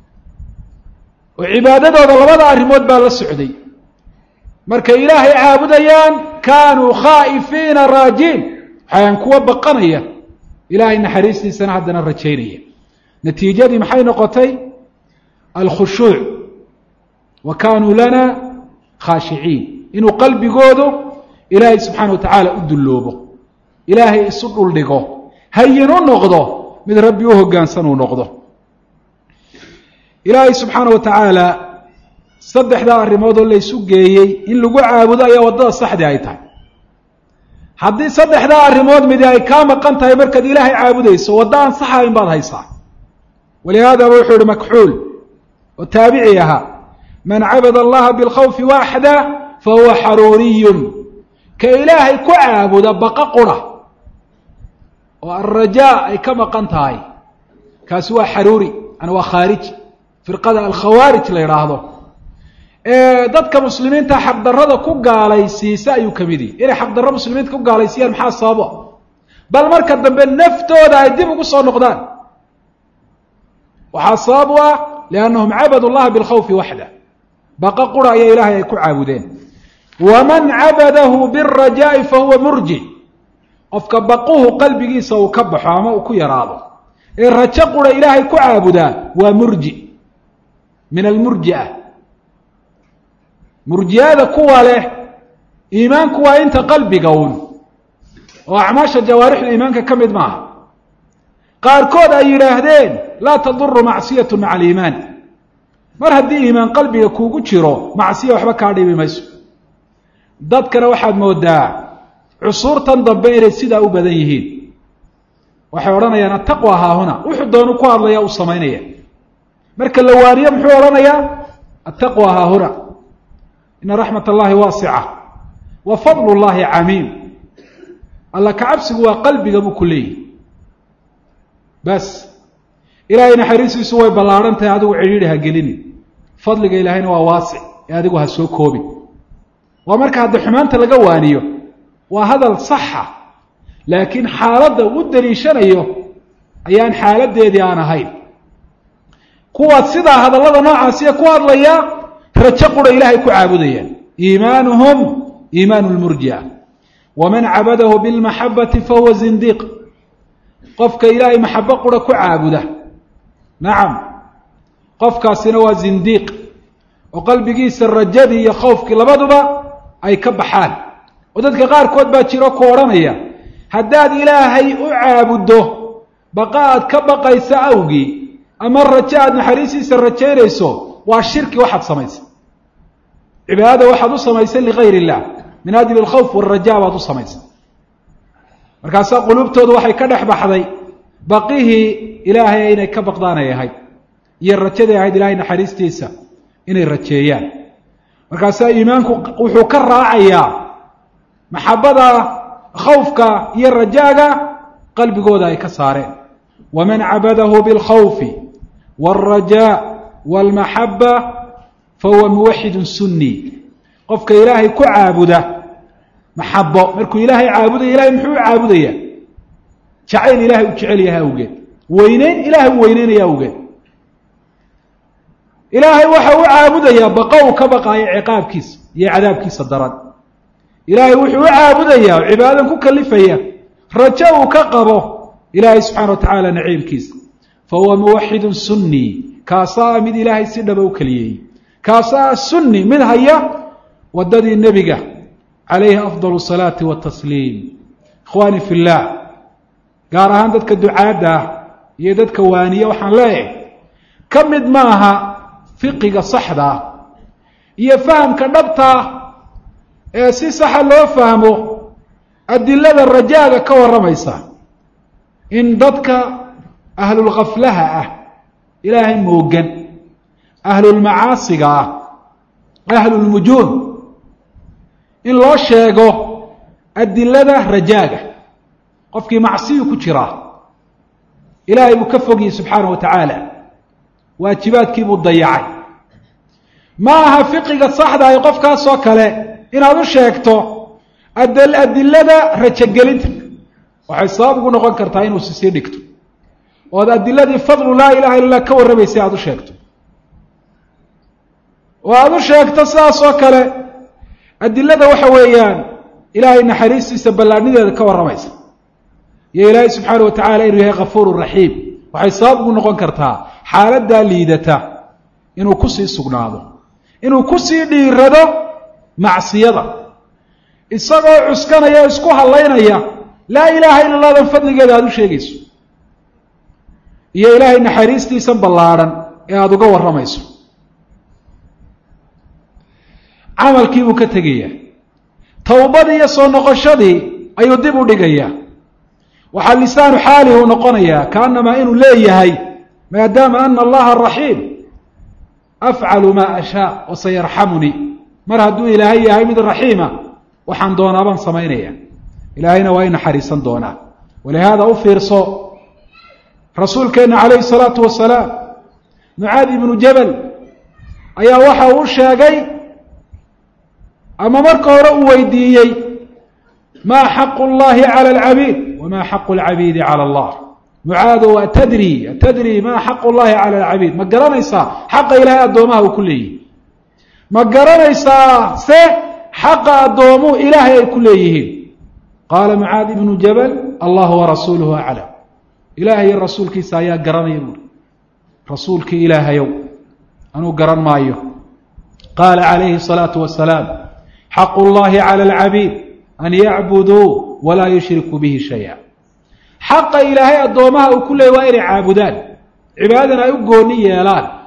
oo cibaadadooda labada arrimood baa la socday. markay ilaahay caabudayaan kaanuu khaa'ifiina raajiin, waxayaan kuwa baqanaya ilaahay naxariistiisana haddana rajaynaya. natiijadii maxay noqotay? alkhushuuc. wa kaanuu lana khaashiciin, inuu qalbigoodu ilaahay subxaana wa tacaala u dulloobo, ilaahay isu dhuldhigo, hayin u noqdo, mid rabbi u hoggaansan uu noqdo. ilaahay subxaana wa tacaala saddexdaa arrimoodoo laysu geeyey in lagu caabudo ayaa waddada saxdii ay tahay. haddii saddexdaa arrimood midi ay kaa maqan tahay markaad ilaahay caabudayso, waddo aan saxahayn baad haysaa. walihaadaba wuxuu ihi makxuul oo taabici ahaa: man cabada allaha bilkhawfi waaxda fahuwa xaruuriyun. ka ilaahay ku caabuda baqa qura oo alrajaa ay ka maqan tahay, kaasi waa xaruuri, yani waa khaarij, firqada alkhawaarij la yidhaahdo. dadka muslimiinta xaqdarrada ku gaalaysiisa ayuu ka mid yahay. inay xaqdarro muslimiinta ku gaalaysiiyaan maxaa sababa? bal marka dambe naftooda ay dib ugu soo noqdaan. waxaa sabab u ah liannahum cabadu llaha bilkhawfi waxda, baqa qura ayaa ilaahay ay ku caabudeen. waman cabadahu birajaa'i fahuwa murji. qofka baquhu qalbigiisa uu ka baxo ama uu ku yaraado ee rajo qura ilaahay ku caabudaa waa murji min almurji'a. murji'ada kuwa leh iimaanku waa inta qalbiga uun, oo acmaasha jawaarixda iimaanka ka mid maaha. qaarkood ay yidhaahdeen laa taduru macsiyatu maca aliimaan, mar haddii iimaan qalbiga kuugu jiro macsiya waxba kaa dhibi mayso dadkana waxaad moodaa cusuurtan dambe inay sidaa u badan yihiin waxay odhanayaan attaqwa haahuna wuxuu doonu ku hadlaya uu samaynaya marka la waaniyo muxuu odhanayaa attaqwa haahuna ina raxmat allahi waasica wa fadlu llahi camiim alla kacabsigu waa qalbiga buu ku leeyahy bas ilaahay naxariistiisu way ballaadhan tahay adigu cidhiidhi ha gelinin fadliga ilaahayna waa waasic ee adigu ha soo koobin waa marka hadda xumaanta laga waaniyo waa hadal saxa laakiin xaaladda uu daliishanayo ayaan xaaladeedii aan ahayn kuwaad sidaa hadallada noocaasiya ku hadlaya rajo qura ilaahay ku caabudayaan iimaanuhum iimaanu lmurji'a waman cabadahu bilmaxabati fahuwa zindiiq qofka ilaahay maxabo qura ku caabuda nacam qofkaasina waa zindiiq oo qalbigiisa rajadii iyo khowfkii labaduba ay ka baxaan oo dadka qaarkood baa jiro ku odhanaya haddaad ilaahay u caabuddo baqa aad ka baqaysa awgii ama rajo aad naxariistiisa rajaynayso waa shirki waxaad samaysay cibaadada waxaad u samaysay ligayr illah min ajli alkhawf waalraja baad u samaysay markaasaa quluubtoodu waxay ka dhex baxday baqihii ilaahay inay ka baqdaan ay ahayd iyo rajadii ahayd ilaahay naxariistiisa inay rajeeyaan markaasaa iimaanku wuxuu ka raacayaa maxabada khawfka iyo rajaaga qalbigooda ay ka saareen waman cabadahu bilkhawfi waalrajaa waalmaxaba fahuwa muwaxidun sunni qofka ilaahay ku caabuda maxabo markuu ilaahay caabudaya ilahay muxuu u caabudaya jacayl ilaahay u jecel yahay awgeed weyneyn ilaahay u weyneynaya awgeed ilaahay waxa u caabudayaa baqa uu ka baqaayo ciqaabkiisa iyo cadaabkiisa daran ilaahay wuxuu u caabudayaa oo cibaadan ku kalifaya rajo uu ka qabo ilaahay subxaana wa tacaala naciibkiisa fahuwa muwaxidun sunni kaasaa mid ilaahay si dhaba u keliyey kaasaa sunni mid haya waddadii nebiga calayhi afdal salaati watasliim ikhwaani fi llah gaar ahaan dadka ducaadda ah iyo dadka waaniya waxaan leeyahay ka mid maaha fiqiga saxda ah iyo fahamka dhabtaa ee si saxa loo fahmo adilada rajaaga ka warramaysa in dadka ahlulkhaflaha ah ilaahay moogan ahlulmacaasiga ah ahlulmujuun in loo sheego adilada rajaaga qofkii macsiyu ku jiraa ilaahay buu ka fogiyey subxaanahu wa tacaala waajibaadkiibuu dayacay ma aha fiqiga saxda ay qofkaasoo kale inaad u sheegto adilada rajogelinta waxay sabab ugu noqon kartaa inuu sisii dhigto ood adiladii fadlu laa ilaha illa allah ka warramaysay aada u sheegto oo aada u sheegto sidaasoo kale adilada waxa weeyaan ilaahay naxariistiisa ballaadhnideeda ka warramaysa iyo ilaahay subxaana wa tacaala inuu yahay kafuuru raxiim waxay sabab ugu noqon kartaa xaaladdaa liidata inuu kusii sugnaado inuu kusii dhiirado macsiyada isagoo cuskanaya o isku hallaynaya laa ilaaha illa allahdan fadligeeda aada u sheegayso iyo ilaahay naxariistiisan ballaadhan ee aada uga warramayso camalkii buu ka tegayaa towbadii iyo soo noqoshadii ayuu dib u dhigayaa waxaa lisaanu xaalihi u noqonayaa kaanamaa inuu leeyahay maadaama ana allaha raxiim afcalu maa ashaa wasayarxamunii mar hadduu ilaahay yahay mid raxiima waxaan doonaa baan samaynaya ilaahayna waa i naxariisan doonaa walihaada u fiirso rasuulkeenna calayhi salaatu wasalaam mucaadi ibnu jabal ayaa waxa uu sheegay ama marka hore uu weydiiyey maa xaqu llahi cala alcabiid wamaa xaqu alcabiidi cala allah mucaadow atadri maa xaqu llahi cala alcabiid ma garanaysaa xaqa ilaahay addoomaha uu ku leeyihi ma garanaysaa se xaqa addoomuhu ilaahay ay ku leeyihiin qaala mucaad ibnu jabal allahu warasuuluhu aclam ilaahay iyo rasuulkiisa ayaa garanaya buuri rasuulkii ilaahayow anuu garan maayo qaala calayhi الsalaatu wasalaam xaqu llahi cala alcabiid an yacbuduu walaa yushrikuu bihi shaya xaqa ilaahay addoomaha uu ku leeyay waa inay caabudaan cibaadadan ay u gooni yeelaan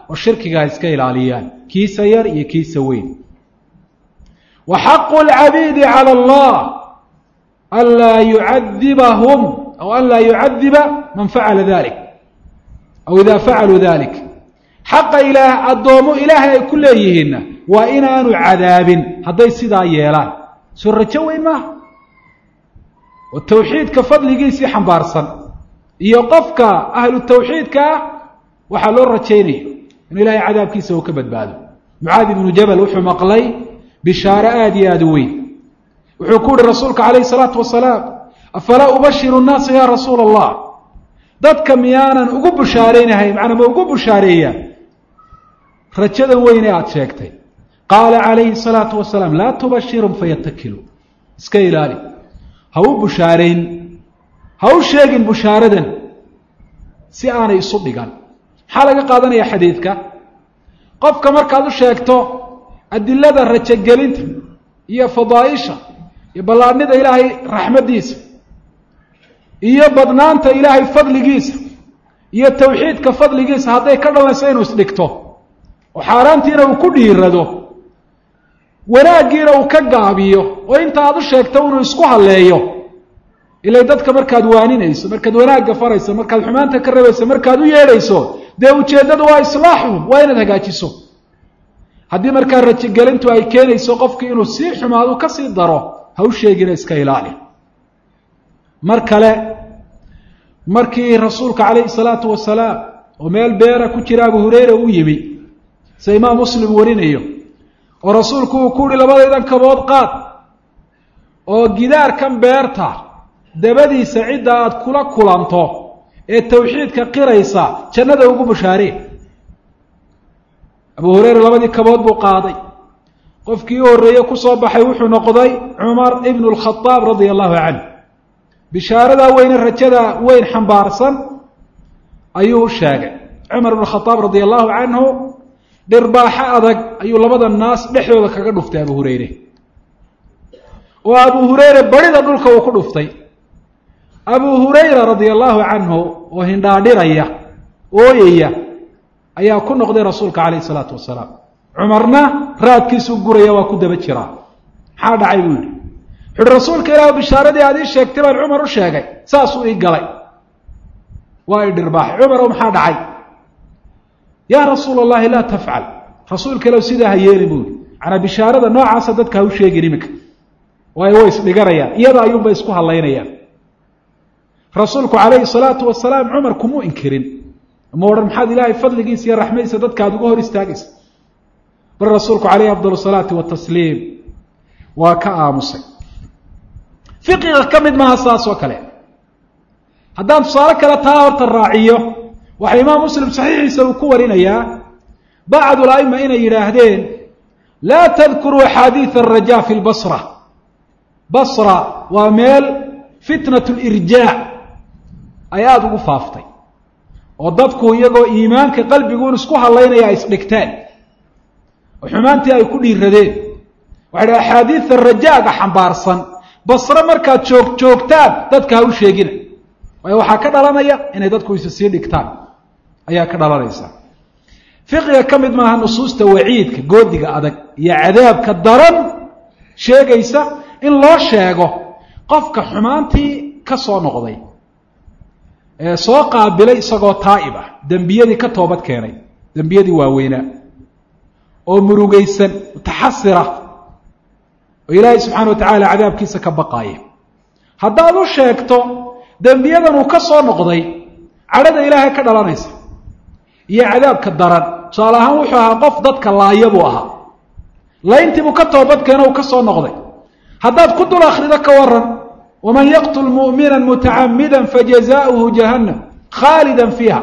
oo shirkiga iska ilaaliyaan kiisa yar iyo kiisa weyn wa xaqu alcabiidi cala allah anlaa yucadibahum aw an laa yucadiba man facala dalik aw ida facaluu dalik xaqa ilaah addoomo ilaahay ay ku leeyihiinna waa inaanu cadaabin hadday sidaa yeelaan soo rajo weyn maaha oo tawxiidka fadligiisii xambaarsan iyo qofka ahlu tawxiidka ah waxaa loo rajaynaya in ilaahay cadaabkiisa uu ka badbaado mucaad ibnu jabal wuxuu maqlay bishaaro aada iyo aada u weyn wuxuu ku uhi rasuulka calayhi salaatu wasalaam afalaa ubashiru nnaasa ya rasuula allah dadka miyaanan ugu bushaaraynahay macnaa ma ugu bushaareeyaa rajadan weyn ee aada sheegtay qaala calayhi salaatu wasalaam laa tubashirhum fayatakiluu iska ilaali ha u bushaarayn ha u sheegin bushaaradan si aanay isu dhigan maxaa laga qaadanaya xadiidka qofka markaad u sheegto adilada rajogelinta iyo fadaaisha iyo ballaadhnida ilaahay raxmaddiisa iyo badnaanta ilaahay fadligiisa iyo tawxiidka fadligiisa hadday ka dhalanayso inuu isdhigto oo xaaraantiina uu ku dhiirado wanaaggiina uu ka gaabiyo oo inta aad u sheegto inuu isku halleeyo ilay dadka markaad waaninayso markaad wanaagga farayso markaad xumaanta ka rabayso markaad u yeedhayso dee ujeeddadu waa islaaxun waa inaad hagaajiso haddii markaa rajogelintu ay keenayso qofkii inuu sii xumaado ka sii daro ha u sheegina iska ilaali mar kale markii rasuulka calayhi salaatu wasalaam oo meel beera ku jira abu hurayra u yimi sida imaam muslim warinayo oo rasuulku uu ku uhi labadaydan kabood qaad oo gidaarkan beerta dabadiisa cidda aada kula kulanto ee tawxiidka qiraysa jannada ugu bushaaree abu hurayra labadii kabood buu qaaday qofkii u horreeye ku soo baxay wuxuu noqday cumar ibnu alkhadaab radia allahu canhu bishaaradaa weyne rajada weyn xambaarsan ayuu u sheegay cumar ibnu khadaab radia allahu canhu dhirbaaxo adag ayuu labada naas dhexdooda kaga dhuftay abu hurayre oo abu hurayre barida dhulka uu ku dhuftay abu hurayra radia allahu canhu oo hindhaadhiraya ooyaya ayaa ku noqday rasuulka calayhi salaatu wasalaam cumarna raadkiisuu guraya waa ku daba jiraa maxaa dhacay buu yidhi wuxuuhi rasuulka ilaah bishaaradii aad ii sheegtay baan cumar u sheegay saasuu ii galay waa i dhirbaaxay cumar oo maxaa dhacay yaa rasuula allahi laa tafcal rasuulka ilaah sidaa ha yeelin buu yihi macnaa bishaarada noocaasa dadka ha u sheegin iminka waayo way isdhiganayaan iyada ayuunbay isku hadlaynayaan rasuulku calayhi salaatu wasalaam cumar kumuu inkirin ma odhan maxaad ilaahay fadligiisa iyo raxmadiisa dadka aada uga hor istaagaysa bal rasuulku calayhi afdal salaati watasliim waa ka aamusay fiqiga ka mid maaha saas oo kale haddaan tusaale kale taa horta raaciyo waxaa imaam muslim saxiixiisa uu ku warinayaa bacdu la'ima inay yidhaahdeen laa tadkuruu axaadiida araja fi lbasra basra waa meel fitnat lirjaac ay aada ugu faaftay oo dadku iyagoo iimaanka qalbiguun isku hadlaynaya ay isdhigteen oo xumaantii ay ku dhiiradeen waxay dhaha axaadiida rajaaga xambaarsan basre markaad joogtaan dadka ha u sheegina waayo waxaa ka dhalanaya inay dadku isa sii dhigtaan ayaa ka dhalanaysa fiqiga ka mid maaha nusuusta waciidka goodiga adag iyo cadaabka daran sheegaysa in loo sheego qofka xumaantii ka soo noqday ee soo qaabilay isagoo taa'ib ah dembiyadii ka toobad keenay dembiyadii waaweynaa oo murugaysan mutaxasira oo ilaahay subxaana wa tacaala cadaabkiisa ka baqaaya haddaad u sheegto dembiyadan uu ka soo noqday cadhada ilaahay ka dhalanaysa iyo cadaabka daran tusaale ahaan wuxuu ahaa qof dadka laaya buu ahaa layntiibuu ka toobad keeno uu ka soo noqday haddaad ku dul akhrido ka waran waman yaqtul mu'mina mutacamida fajazaؤuhu jahannam khaalida fiiha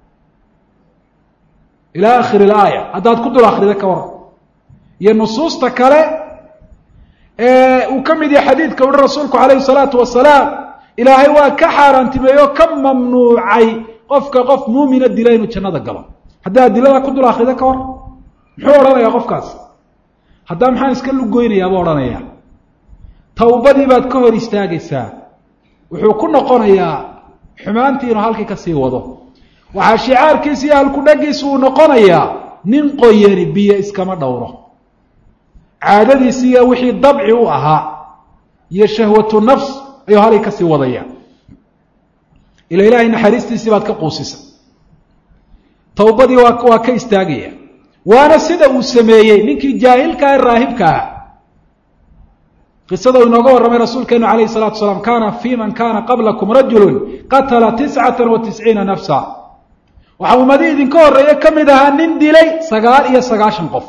ila akhiri اlaaya haddaad ku dul akhrido ka waran iyo nusuusta kale ee uu ka mid yahay xadiidka uhi rasuulku calayhi الsalaatu wasalaam ilaahay waa ka xaaraantimeeyo ka mamnuucay qofka qof muumina dila inuu jannada galo haddaa adilada ku dul akhrido ka waran muxuu odhanayaa qofkaas haddaa maxaan iska lugoynayaa buu odhanayaa tawbadii baad ka hor istaagaysaa wuxuu ku noqonayaa xumaantii inuu halkii ka sii wado waxaa shicaarkiisa iyo halkudhagiisa uu noqonayaa nin qoyani biyo iskama dhowro. caadadiisi iyo wixii dabci u ahaa iyo shahwatu nafs ayuu halay kasii wadaya. ila ilaahay naxariistiisii baad ka quusisa. towbadii waa ka istaagaya. waana sida uu sameeyey ninkii jaahilka ee raahibka ah. qisada uu inooga warramay rasuulkeenu calayhi salaatu wasalaam, kaana fii man kaana qablakum rajulun qatala 99 nafsa. waxaa ummadii idinka horreeye ka mid ahaa nin dilay 99 qof.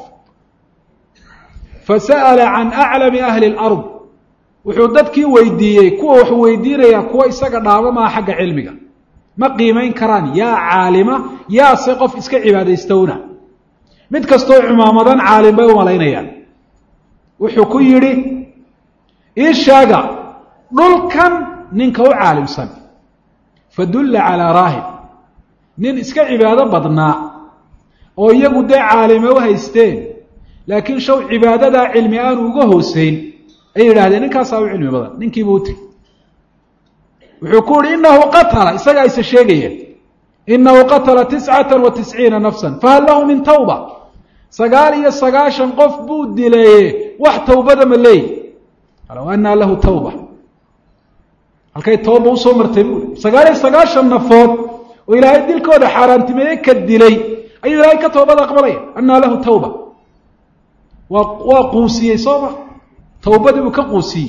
fasa'ala can aclami ahli alard, wuxuu dadkii weydiiyey, kuwa wax weydiinaya kuwa isaga dhaaba maa xagga cilmiga, ma qiimayn karaan yaa caalima yaase qof iska cibaadaystowna. mid kastoo cumaamadan caalim bay u malaynayaan. wuxuu ku yidhi ii sheega dhulkan ninka u caalimsan. fadulla calaa raahib, nin iska cibaado badnaa oo iyagu dee caalime u haysteen, laakiin shaw cibaadadaa cilmi aanu uga hooseyn, ayay yidhahdeen ninkaasaa u cilmi badan. ninkiibuu u tiri. wuxuu ku yihi inahu qatala, isagaa isa sheegayeen, inahu qatala 99 nafsan fahal lahu min tawba. 99 qof buu dilaye wax tawbada ma leey? qalow anaa lahu tawba. halkay tawba usoo martay buu 99 nafood oo ilaahay dilkooda xaaraantimeeye ka dilay ayuu ilaahay ka tawbada aqbalaya. anaa lahu tawba. waa quusiyey sooma, tawbadii buu ka quusiyey.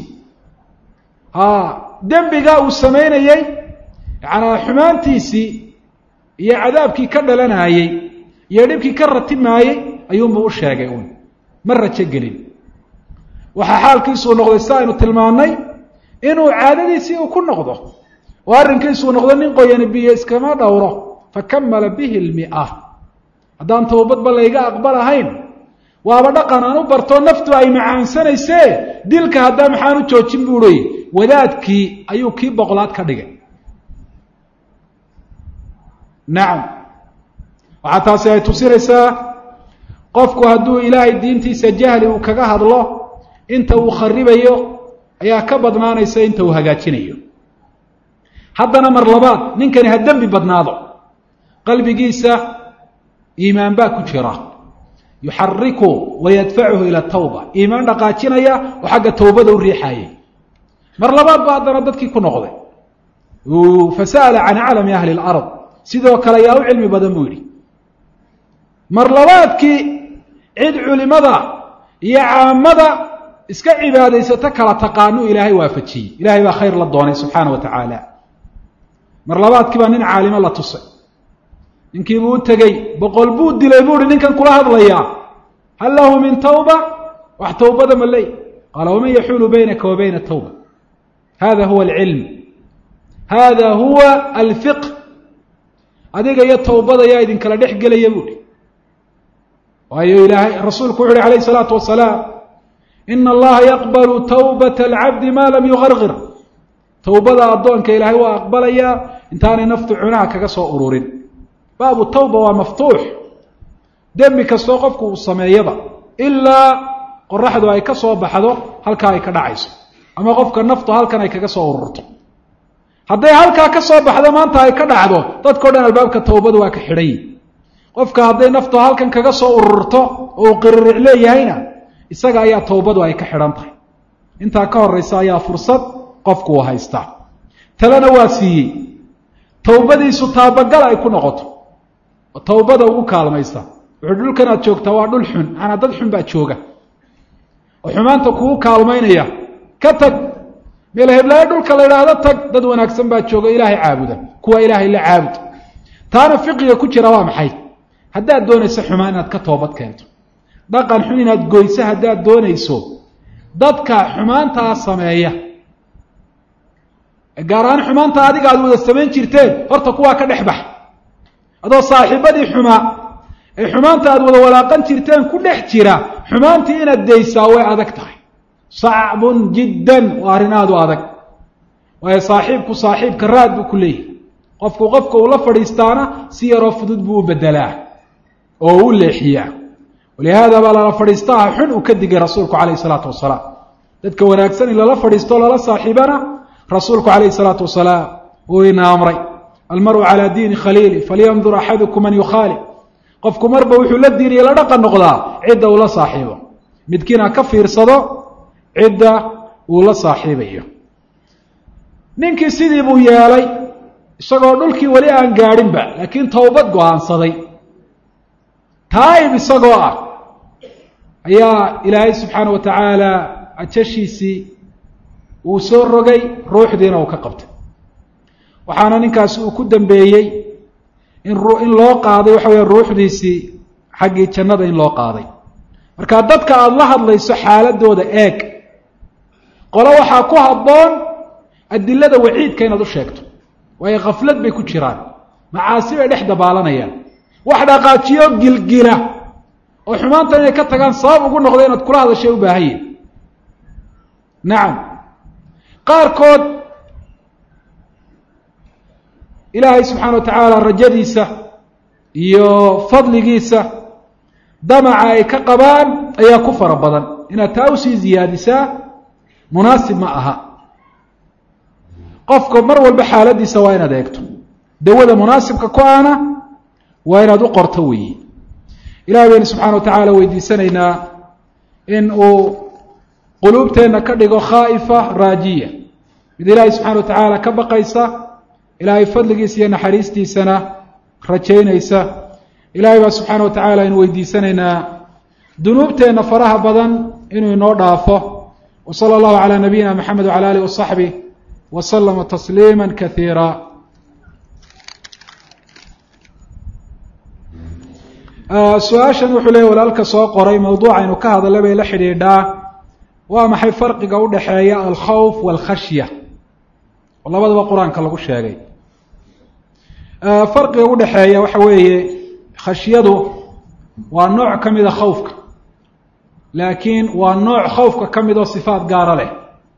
dembigaa uu samaynayey, yaani xumaantiisii iyo cadaabkii ka dhalanayey iyo dhibkii ka ratimaayey ayuunbuu u sheegay uun, ma rajo gelin. waxaa xaalkiisuu noqday si aynu tilmaannay inuu caadadiisii uu ku noqdo oo arrinkiisuu noqdo nin qoyani biyo iskama dhowro. fakamala bihi 100. haddaan towbadba layga aqbalahayn, waaba dhaqan aan u barto naftu ay macaansanaysee dilka haddaa maxaan u joojin buu leeyay. wadaadkii ayuu kii 100aad ka dhigay. nacam, waxaa taasi ay tusinaysaa qofku hadduu ilaahay diintiisa jahli uu kaga hadlo, inta uu kharibayo ayaa ka badnaanaysa inta uu hagaajinayo. haddana mar labaad ninkani ha dembi badnaado, qalbigiisa iimaan baa ku jira, yuxariku wayadfacuhu ila tawba, iimaan dhaqaajinaya oo xagga towbada u riixayay. mar labaad ba haddana dadkii ku noqday. fasa'ala can aclami ahli alard, sidoo kale yaa u cilmi badan buu yidhi. mar labaadkii cid culimada iyo caamada iska cibaadaysata kala taqaanu ilaahay waafajiyey. ilaahay baa khayr la doonay subxaana wa tacaala. mar labaadkii baa nin caalimo la tusay. ninkiibuu u tegey, 100 buu dilay buu hi ninkan kula hadlayaa, hal lahu min tawba, wax tawbada ma leey? qaala waman yaxuulu baynaka wa bayna tawba. hada huwa alcilm, hada huwa alfiqh. adiga iyo tawbada yaa idinkala dhex gelaya buu hi. waayo ilaahay rasuulku wuxu uhi calayhi salaatu wasalaam, ina allaha yaqbalu tawbata alcabdi maa lam yugargir. towbada addoonka ilaahay waa aqbalayaa intaanay naftu cunaha kaga soo ururin. baabu tawba waa maftuux. dembi kastoo qofku uu sameeyaba ilaa qoraxdu ay ka soo baxdo halkaa ay ka dhacayso, ama qofka naftu halkan ay kaga soo ururto. hadday halkaa ka soo baxdo maanta ay ka dhacdo, dadkao dhan albaabka towbadu waa ka xidhan yihin. qofka hadday naftu halkan kaga soo ururto oo uu qiriric leeyahayna, isaga ayaa towbadu ay ka xidhan tahay. intaa ka horraysa ayaa fursad qofku uu haystaa. talena waa siiyey towbadiisu taabagal ay ku noqoto oo towbada ugu kaalmaysa. wuxuu dhulkan aad joogtaa waa dhul xun, macnaa dad xun baa jooga oo xumaanta kugu kaalmaynaya. ka tag meel heblaayo dhulka la idhaahdo tag, dad wanaagsan baa jooga ilaahay caabuda, kuwa ilaahay la caabud. taana fiqiga ku jira waa maxay? haddaad doonayso xumaan inaad ka toobad keento, dhaqan xun inaad goyso haddaad doonayso, dadka xumaantaa sameeya, gaar ahaan xumaanta adiga aad wada samayn jirteen, horta kuwaa ka dhex bax. adoo saaxiibadii xumaa ee xumaanta aad wada walaaqan jirteen ku dhex jira, xumaantii inaad daysaa way adag tahay. sacbun jiddan, waa arrin aad u adag. waayo saaxiibku saaxiibka raad buu ku leeyahay. qofka uu la fadhiistaana si yaroo fudud buu u bedelaa oo u leexiyaa. walihaada baa lala fadhiistaha xun uu ka digay rasuulku calayhi salaatu wasalaam. dadka wanaagsan in lala fadhiisto lala saaxiibana rasuulku calayhi salaatu wasalaam uu ina amray. almaru calaa diini khaliili falyandur axadukum man yukhaalib qofku marba wuxuu la diiniya la dhaqan noqdaa cidda uu la saaxiibo midkiin ha ka fiirsado cidda uu la saaxiibayo ninkii sidii buu yeelay isagoo dhulkii weli aan gaadhinba laakiin towbad go-aansaday taa'ib isagoo ah ayaa ilaahay subxaana wa tacaala ajashiisii uu soo rogay ruuxdiina uu ka qabtay waxaana ninkaasi uu ku dambeeyey in loo qaaday waxa weya ruuxdiisii xaggii jannada in loo qaaday marka dadka aada la hadlayso xaaladooda eeg qolo waxaa ku habboon adilada waciidka inaad u sheegto waayo khaflad bay ku jiraan macaasi bay dhex dabaalanayaan wax dhaqaajiyo gilgila oo xumaanta inay ka tagaan sabab ugu noqdo inaad kula hadashay u baahan yihin nacam qaarkood ilaahay subxaana wa tacaala rajadiisa iyo fadligiisa damaca ay ka qabaan ayaa ku fara badan inaad taa usii ziyaadisaa munaasib ma aha qofka mar walba xaaladiisa waa inaad eegto dawada munaasibka ku ana waa inaad u qorto weeyi ilahay baynu subxana wa tacaala weydiisanaynaa in uu quluubteenna ka dhigo khaa'ifa raajiya mid ilaahay subxana wa tacaala ka baqaysa ilaahay fadligiisa iyo naxariistiisana rajaynaysa ilaahay baa subxaana wa tacaala aynu weydiisanaynaa dunuubteenna faraha badan inuu inoo dhaafo wa sala allahu calaa nabiyina maxamed wacala alih wasaxbih wa slama tasliima kaiira su-aashan wuxuu leeyay walaalka soo qoray mawduucaynu ka hadalla bay la xidhiidhaa waa maxay farqiga u dhexeeya alkhawf waalkhashya oo labadaba qur-aanka lagu sheegay farqiga u dhexeeya waxa weeye khashyadu waa nooc ka mida khawfka laakiin waa nooc khawfka ka mid oo sifaat gaara leh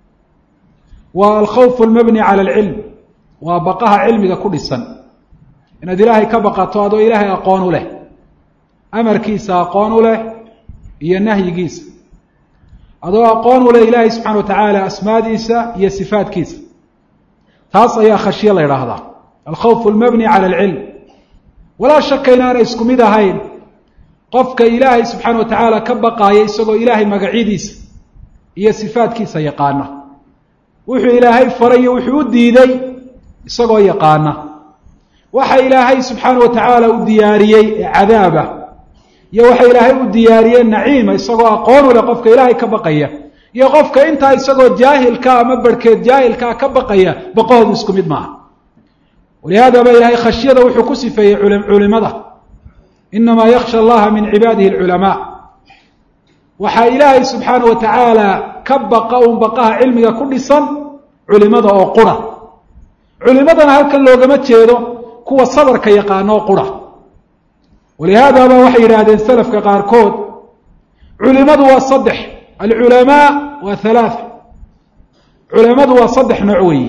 waa alkhawf almabni cala alcilm waa baqaha cilmiga ku dhisan inaad ilaahay ka baqato adoo ilaahay aqoon u leh amarkiisa aqoon u leh iyo nahyigiisa adoo aqoon u leh ilaahay subxana wa tacaala asmaadiisa iyo sifaatkiisa taas ayaa khashye la yidhaahdaa alkhawf almabni cala alcilm walaa shaka inaanay isku mid ahayn qofka ilaahay subxaana wa tacaala ka baqaaya isagoo ilaahay magacyadiisa iyo sifaatkiisa yaqaana wuxuu ilaahay faray iyo wuxuu u diiday isagoo yaqaana waxa ilaahay subxaana wa tacaala u diyaariyey ee cadaaba iyo waxa ilaahay u diyaariyey naciima isagoo aqoon u leh qofka ilaahay ka baqaya iyo qofka intaa isagoo jaahilka ama barhkeed jaahilkaa ka baqaya baqahoodu isku mid maaha walihaada ba ilaahay khashyada wuxuu ku sifeeyey culimada inamaa yakhsha allaha min cibaadihi alculamaa waxaa ilaahay subxaana wa tacaala ka baqa un baqaha cilmiga ku dhisan culimada oo qura culimadana halkan loogama jeedo kuwa sabarka yaqaano oo qura walihaadaba waxay yidhaahdeen salafka qaarkood culimadu waa saddex alculamaa waa halaatha culimadu waa saddex nooc weeye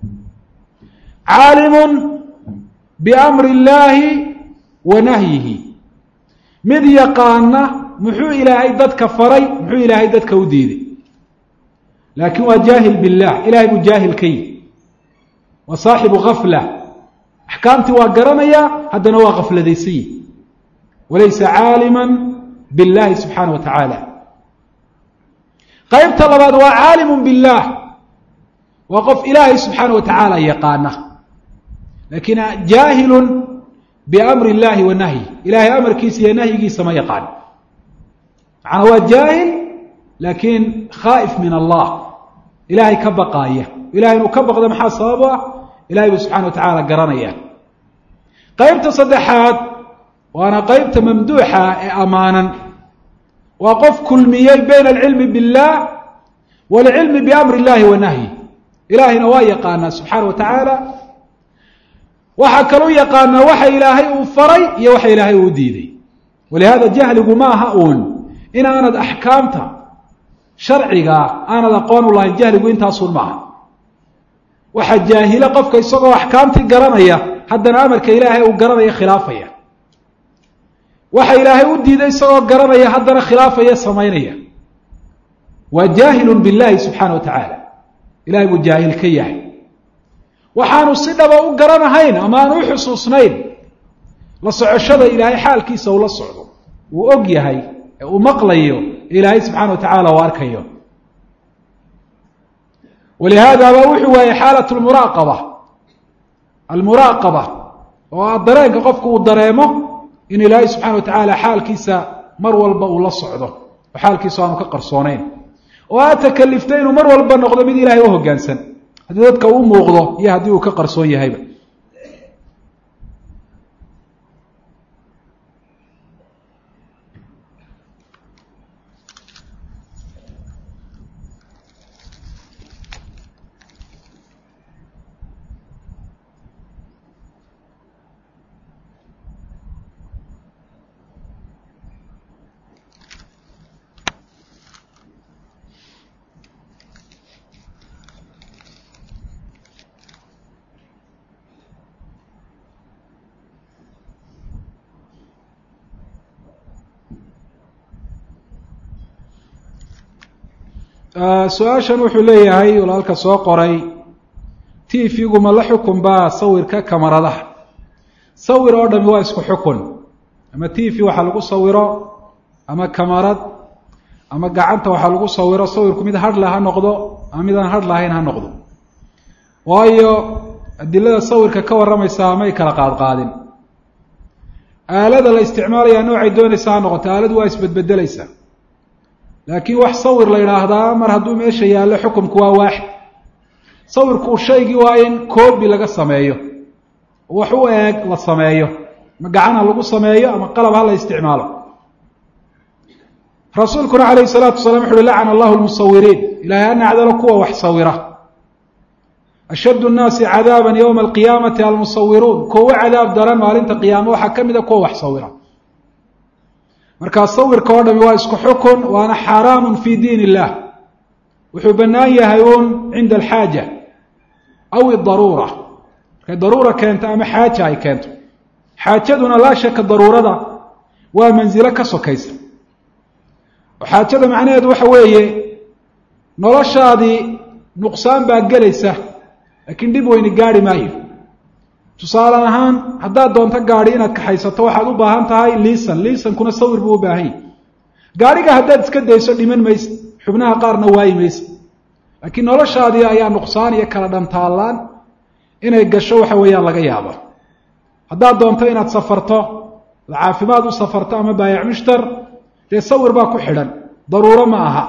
caalimun biamri illaahi wa nahyihi mid yaqaana muxuu ilaahay dadka faray muxuu ilaahay dadka u diiday laakiin waa jaahil billah ilahay buu jaahil ka yihi waa saaxibu gafla axkaamtii waa garanaya haddana waa gafladaysan yihi walaysa caaliman billahi subxaana wa tacaala qaybta labaad waa caalimun billah waa qof ilaahay subxaana wa tacaala yaqaana laakiin jaahilun biamri illahi wa nahyi ilahay amarkiisa iyo nahyigiisa ma yaqaan macnaa waa jaahil laakiin khaa'if min allah ilaahay ka baqaaya ilahay inuu ka baqdo maxaa sabab u ah ilahay buu subxana wa tacaala garanaya qaybta saddexaad waana qaybta mamduuxa ee ammaanan waa qof kulmiyey bayna alcilmi billah waalcilmi biamri illahi wa nahyi ilaahayna waa yaqaanaa subxaana wa tacaala waxaa kaloo yaqaanaa waxa ilaahay uu faray iyo waxa ilaahay uu diiday walihada jahligu ma aha uun in aanad axkaamta sharciga aanad aqoon u lahayn jahligu intaasun maaha waxaa jaahilo qofka isagoo axkaamtii garanaya haddana amarka ilaahay uu garanaya khilaafaya waxa ilaahay u diiday isagoo garanaya haddana khilaafaya samaynaya waa jaahilun billahi subxaana wa tacaala ilahay buu jaahil ka yahay waxaanu si dhaba u garanahayn ama aanu u xusuusnayn la socoshada ilaahay xaalkiisa uu la socdo uu og yahay ee uu maqlayo ilaahay subxaana wa tacaala uu arkayo walihaada baa wuxuu waayey xaalat almuraaqaba oo ah dareenka qofku uu dareemo in ilaahay subxana wa tacaala xaalkiisa mar walba uu la socdo oo xaalkiisa aanu ka qarsoonayn oo aad takaliftay inuu mar walba noqdo mid ilaahay u hoggaansan haddii dadka uu muuqdo iyo haddii uu ka qarsoon yahayba su-aashan wuxuu leeyahay walaalka soo qoray tv-gu ma la xukun baa sawirka kamaradaha sawir oo dhami waa isku xukun ama tv waxaa lagu sawiro ama kamarad ama gacanta waxaa lagu sawiro sawirku mid hadhla ha noqdo ama mid aan hadh lahayn ha noqdo waayo adilada sawirka ka warramaysaa may kala qaadqaadin aalada la isticmaalaya noocay doonaysa ha noqoto aaladu waa isbedbedelaysaa laakiin wax sawir la yidhaahdaa mar hadduu meesha yaallo xukumku waa waaxid sawirku shaygii waa in koobi laga sameeyo wax u eeg la sameeyo ma gacan ha lagu sameeyo ama qalab ha la isticmaalo rasuulkuna calayhi salaatu wasalaam wuxu uhi lacana allahu lmusawiriin ilaahay ha nacdalo kuwa wax sawira ashaddu nnaasi cadaaban yowma alqiyaamati almusawiruun kuwa cadaab daran maalinta qiyaamo waxaa ka mid a kuwa wax sawira markaa sawirka oo dhami waa isku xukun waana xaaraamun fii diin illah wuxuu bannaan yahay uun cinda alxaaja aw idaruura markay daruura keento ama xaaja ay keento xaajaduna laa shaka daruurada waa mansilo ka sokaysa oo xaajada macnaheedu waxa weeye noloshaadii nuqsaan baa gelaysa laakiin dhib weyni gaadhi maayo tusaale ahaan haddaad doonto gaadhi inaad kaxaysato waxaad u baahan tahay liisankuna sawir buu u baahan yahy gaadhiga haddaad iska dayso dhiman maysa xubnaha qaarna waayi maysa laakiin noloshaadii ayaa nuqsaan iyo kala dhantaallaan inay gasho waxa weeyaan laga yaabo haddaad doonto inaad safarto caafimaad u safarto ama baayac mushtar dee sawir baa ku xidhan daruuro ma aha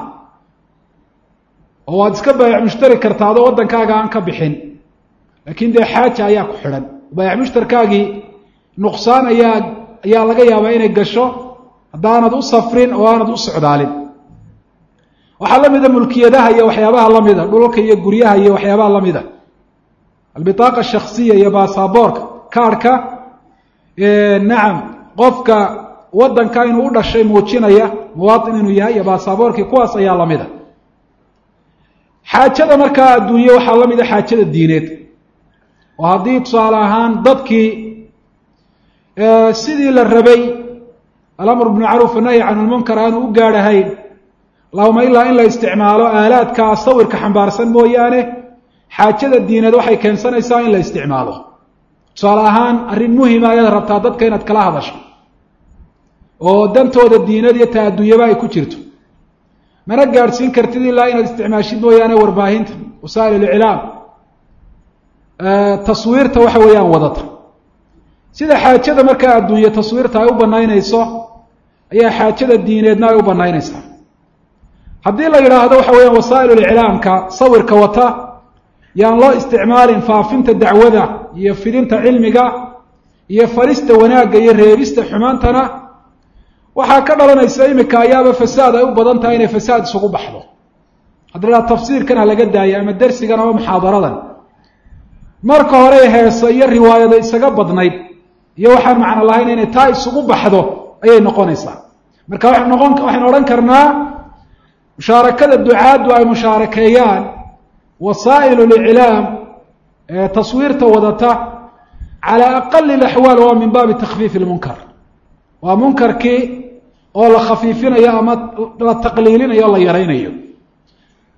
oo waad iska baayac mushtari kartaa adoo waddankaaga aan ka bixin laakiin dee xaaja ayaa ku xidhan baayac mushtarkaagii nuqsaan ayaa laga yaabaa inay gasho haddaanad u safrin oo aanad u socdaalin waxaa la mida mulkiyadaha iyo waxyaabaha la mida dhulalka iyo guryaha iyo waxyaabaha la mida albitaaqa shaksiya iyo baasaboorka kaarhka nacam qofka waddanka inuu u dhashay muujinaya muwaatin inuu yahay iyo baasaboorkii kuwaas ayaa la mida xaajada markaa adduunye waxaa la mida xaajada diineed oo haddii tusaale ahaan dadkii sidii la rabay alamr bilmacruuf annahyi can lmunkar aanu u gaadhahayn allahuma ilaa in la isticmaalo aalaadkaa sawirka xambaarsan mooyaane xaajada diineed waxay keensanaysaa in la isticmaalo tusaale ahaan arrin muhima ayaad rabtaa dadka inaad kala hadasho oo dantooda diineed iyo ta adduunyaba ay ku jirto mana gaadhsiin kartid ilaa inaad isticmaashid mooyaane warbaahinta wasaa'il اliclaam taswiirta waxa weeyaan wadata sida xaajada markaa adduunye taswiirta ay u banaynayso ayaa xaajada diineedna ay u banaynaysaa haddii la yidhaahdo waxa weeyaan wasaa'il اliclaamka sawirka wata yaan loo isticmaalin faafinta dacwada iyo fidinta cilmiga iyo farista wanaagga iyo reebista xumaantana waxaa ka dhalanaysa imika ayaaba fasaad ay u badan tahay inay fasaad isugu baxdo haddii la tafsiirkan ha laga daayo ama dersigan ama muxaadaradan marka hore heesa iyo riwaayada isaga badnayd iyo waxaan macno lahayn inay taa isugu baxdo ayay noqonaysaa marka waxaynu odhan karnaa mushaarakada ducaaddu ay mushaarakeeyaan wasaa'il اliclaam ee taswiirta wadata calى aqali اlaxwaal waa min baabi takhfiif اlmunkar waa munkarkii oo la khafiifinayo ama la taqliilinayo o la yaraynayo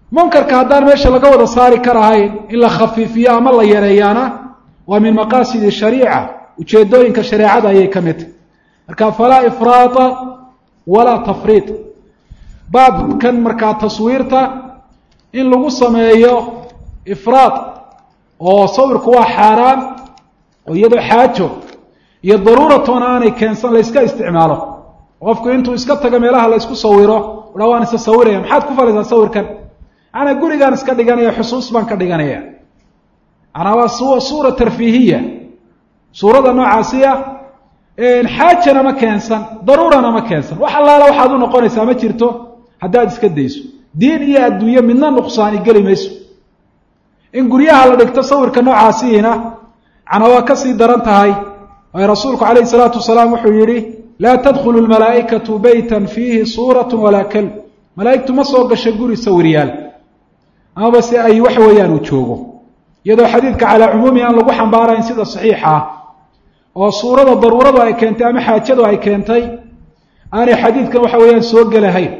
munkarka haddaan meesha laga wada saari karahayn in la khafiifiyo ama la yareeyaana waa min maqaasidi shariica ujeedooyinka shareecada ayay ka mid tahay marka falaa ifraata walaa tafriid baabkan markaa taswiirta in lagu sameeyo ifraad oo sawirku waa xaaraan oo iyadoo xaajo iyo daruuratoona aanay keensan la iska isticmaalo qofku intuu iska tago meelaha la isku sawiro waxa waan isa sawiraya maxaad ku falaysaa sawirkan ana gurigaan iska dhiganaya xusuus baan ka dhiganaya ana waa suura tarfiihiya suurada noocaasiya xaajana ma keensan daruurana ma keensan wax allaala waxaad u noqonaysaa ma jirto haddaad iska dayso diin iyo adduunyo midna nuqsaani geli mayso in guryaha la dhigto sawirka noocaasiina ana waa ka sii daran tahay ay rasuulku calayhi salaatu wasalaam wuxuu yidhi laa tadkhulu lmalaa'ikatu baytan fiihi suuratun walaa kalb malaa'igtu ma soo gasho guri sawiryaal amaba si ay waxa weeyaan uu joogo iyadoo xadiidka calaa cumuumi aan lagu xambaarayn sida saxiixa ah oo suurada daruuradu ay keentay ama xaajadu ay keentay aanay xadiidkan waxa weeyaan soo gelahayn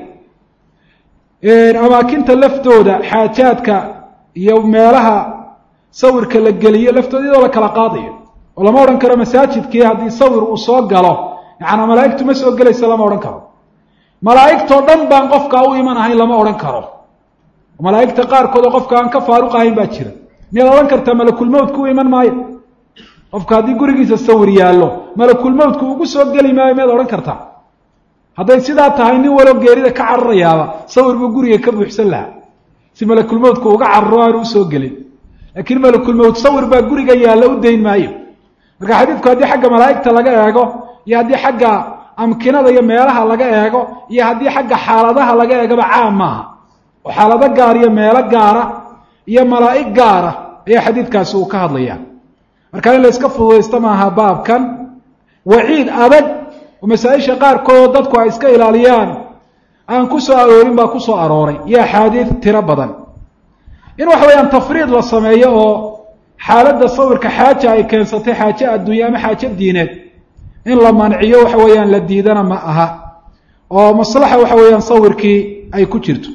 amaakinta laftooda xaajaadka iyo meelaha sawirka la geliyo laftooda iyadoo la kala qaadayo oo lama odhan karo masaajidkii haddii sawir uu soo galo yacnaa malaa'igtu ma soo gelaysa lama odhan karo malaa'igtoo dhan baan qofka u iman ahayn lama odhan karo malaa'igta qaarkood oo qofka aan ka faaruq ahayn baa jira miyaad odhan kartaa malakulmowtku u iman maayo qofka haddii gurigiisa sawir yaallo malakulmowtku ugu soo geli maayo miyaad odhan kartaa hadday sidaa tahay nin walo geerida ka cararayaaba sawir buu guriga ka buuxsan lahaa si malakulmowtku uga cararo aanu usoo gelin laakiin malakulmowt sawir baa guriga yaalla u dayn maayo marka xadiidku haddii xagga malaa'igta laga eego iyo haddii xagga amkinada iyo meelaha laga eego iyo haddii xagga xaaladaha laga eegaba caam maaha oo xaalado gaar iyo meelo gaara iyo malaa'ig gaara ayaa xadiidkaasi uu ka hadlaya marka in la iska fududaysto maaha baabkan waciid adag oo masaa-isha qaarkood dadku ay iska ilaaliyaan aan ku soo aroorin baa ku soo arooray iyo axaadiid tiro badan in waxa weeyaan tafriid la sameeyo oo xaaladda sawirka xaaja ay keensatay xaaje adduunye ama xaaje diineed in la manciyo waxa weeyaan la diidana ma aha oo maslaxa waxa weeyaan sawirkii ay ku jirto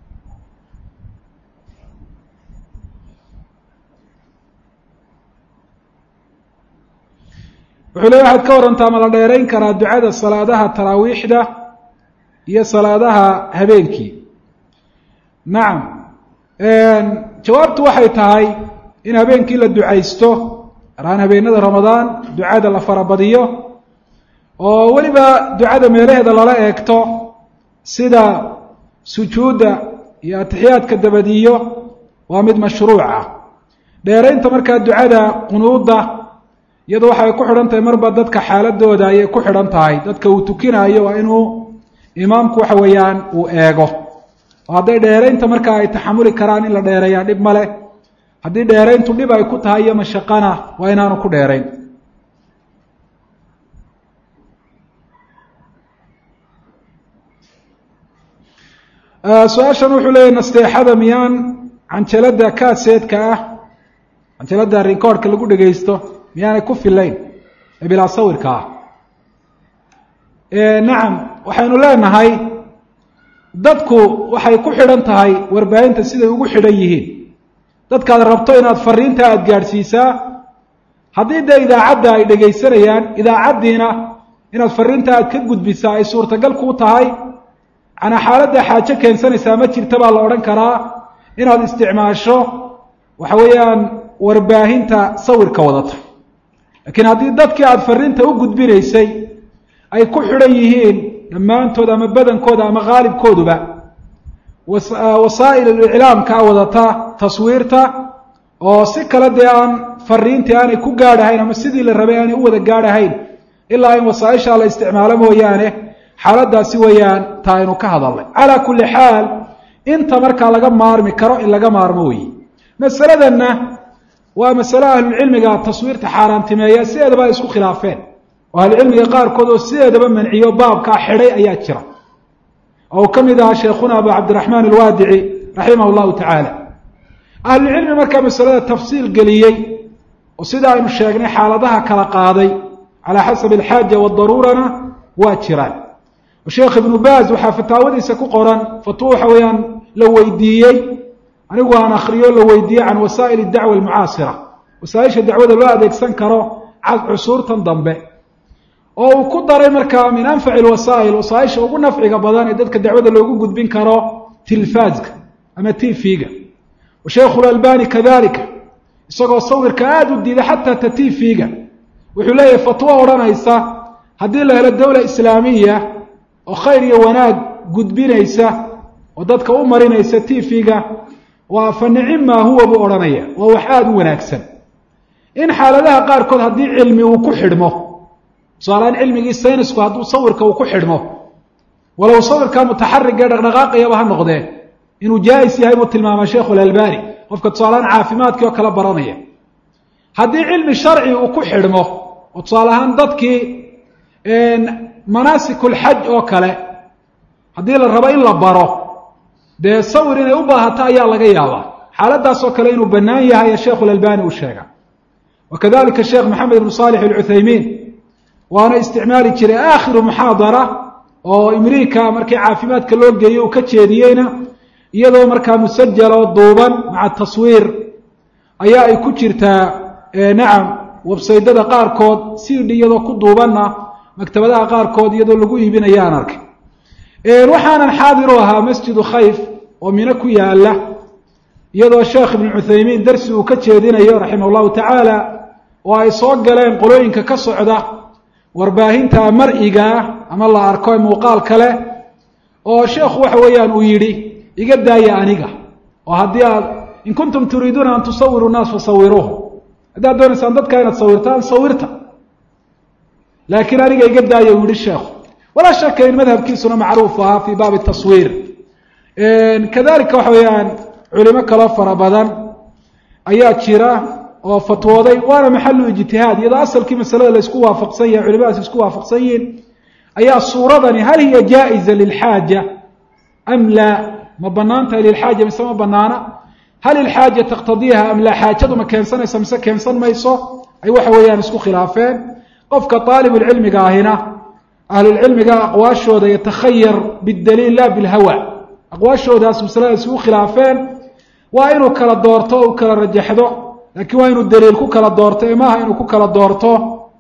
wuxuu leeyahay waxaad ka warantaa ma la dheerayn karaa ducada salaadaha taraawiixda iyo salaadaha habeenkii nacam jawaabtu waxay tahay in habeenkii la ducaysto araan habeenada ramadaan ducada la farabadiyo oo weliba ducada meelaheeda lala eegto sida sujuudda iyo atixiyaadka dabadiyo waa mid mashruuc ah dheeraynta markaa ducada qunuudda iyadu waxay ku xidhan tahay marba dadka xaaladooda ayay ku xidhan tahay dadka uu tukinayo waa inuu imaamku waxa weeyaan uu eego oo hadday dheeraynta markaa ay taxamuli karaan in la dheereeyaa dhib ma leh haddii dheerayntu dhib ay ku tahay iyo mashaqana waa inaanu ku dheerayn su-aashan wuxuu leeyahy nasteexada miyaan canjalada kaaseedka ah canjalada rikoorhka lagu dhegaysto miyaanay ku filayn ee bilaa sawirka ah nacam waxaynu leenahay dadku waxay ku xidhan tahay warbaahinta siday ugu xidhan yihiin dadkaad rabto inaad fariinta aada gaadhsiisaa haddii dee idaacadda ay dhegaysanayaan idaacaddiina inaad fariinta aad ka gudbisaa ay suurtagal kuu tahay canaa xaaladda xaajo keensanaysaa ma jirta baa la odhan karaa inaad isticmaasho waxa weeyaan warbaahinta sawirka wadata laakiin haddii dadkii aada fariinta u gudbinaysay ay ku xidhan yihiin dhammaantood ama badankooda ama qaalibkooduba wasaa'il aliclaamka wadata taswiirta oo si kale dee aan fariintii aanay ku gaadhahayn ama sidii la rabay aanay u wada gaadhahayn ilaa in wasaaishaa la isticmaalo mooyaane xaaladaasi weeyaan taa aynu ka hadalnay calaa kulli xaal inta markaa laga maarmi karo in laga maarmo weeye masaladanna waa masale ahlulcilmiga taswiirta xaaraantimeeya sideedaba ay isku khilaafeen oo ahlucilmiga qaarkood oo sideedaba manciyo baabkaa xidhay ayaa jira oo uu ka mid ahaa sheekhuna abu cabdiraxmaan alwaadici raximah llahu tacaala ahlucilmi markaa masalada tafsiil geliyey oo sida aynu sheegnay xaaladaha kala qaaday calaa xasabi alxaaja wadaruurana waa jiraan sheekh ibnu baaz waxaa fataawadiisa ku qoran fatwo waxa weeyaan la weydiiyey anigu aan akhriyo la weydiiye can wasaa'il dacwa almucaasira wasaaisha dacwada loo adeegsan karo cusuurtan dambe oo uu ku daray markaa min anfaci lwasaa'il wasaaisha ugu nafciga badan ee dadka dacwada loogu gudbin karo tilfaaska ama tv-ga washaykhu lalbani kadalika isagoo sawirka aada u diiday xataa ta tv-ga wuxuu leeyahay fatwo odhanaysa haddii la helo dowla islaamiya oo khayr iyo wanaag gudbinaysa oo dadka u marinaysa tv-ga waa fa nicima huwa buu odhanaya waa wax aada u wanaagsan in xaaladaha qaarkood haddii cilmi uu ku xidhmo tusaaleaan cilmigii saynisku hadduu sawirka uu ku xidhmo walow sawirkaa mutaxariga ee dhaqdhaqaaqayaba ha noqdee inuu jaa-is yahay buu tilmaama sheikhu alalbani qofka tusaaleaan caafimaadkii oo kala baranaya haddii cilmi sharci uu ku xidhmo oo tusaale ahaan dadkii manaasikul-xaj oo kale haddii la rabo in la baro dee sawir inay u baahato ayaa laga yaabaa xaaladaasoo kale inuu bannaan yahay ee sheikhu alalbani uu sheega wakadalika sheekh maxamed ibnu saalix alcuthaymiin waana isticmaali jiray aakhiru muxaadara oo imriika markii caafimaadka loo geeyey uu ka jeediyeyna iyadoo markaa musajalo duuban maca taswiir ayaa ay ku jirtaa nacam websaydada qaarkood cd iyadoo ku duubanna maktabadaha qaarkood iyadoo lagu iibinaya aan arkay waxaanan xaadir u ahaa masjidu khayf oo mino ku yaala iyadoo sheekh ibnu cuthaymiin darsi uu ka jeedinayo raximah llahu tacaala oo ay soo galeen qolooyinka ka socda warbaahinta mar'igaa ama la arko muuqaal kale oo sheekhu waxa weeyaan uu yidhi iga daaya aniga oo haddii aad in kuntum turiiduuna an tusawiru naas fasawiruuhu haddaad doonaysaan dadka inaad sawirtaan sawirta laakiin aniga iga daaya uu yihi sheekhu walaa shaka in madhabkiisuna macruuf ahaa fii baabi taswiir kadalika waxa weeyaan culimo kaloo fara badan ayaa jira oo fatwooday waana maxalu ijtihaad iyadoo asalkii masalada la isku waafaqsan yahay culimadaas isku waafaqsan yihiin ayaa suuradani hal hiya jaa-iza lilxaaja am laa ma banaan tahay lilxaaja mise ma banaana hal ilxaaja taqtadiiha am laa xaajadu ma keensanaysa mise keensan mayso ay waxa weeyaan isku khilaafeen qofka aalibulcilmiga ahina ahlulcilmiga aqwaashooda yatakhayar bidaliil la bilhawa aqwaashoodaas masalada isugu khilaafeen waa inuu kala doorto o u kala rajaxdo laakiin waa inuu daliil ku kala doorto ee maaha inuu ku kala doorto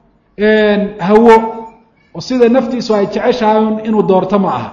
hawo oo sida naftiisu ay jeceshahay inuu doorto ma aha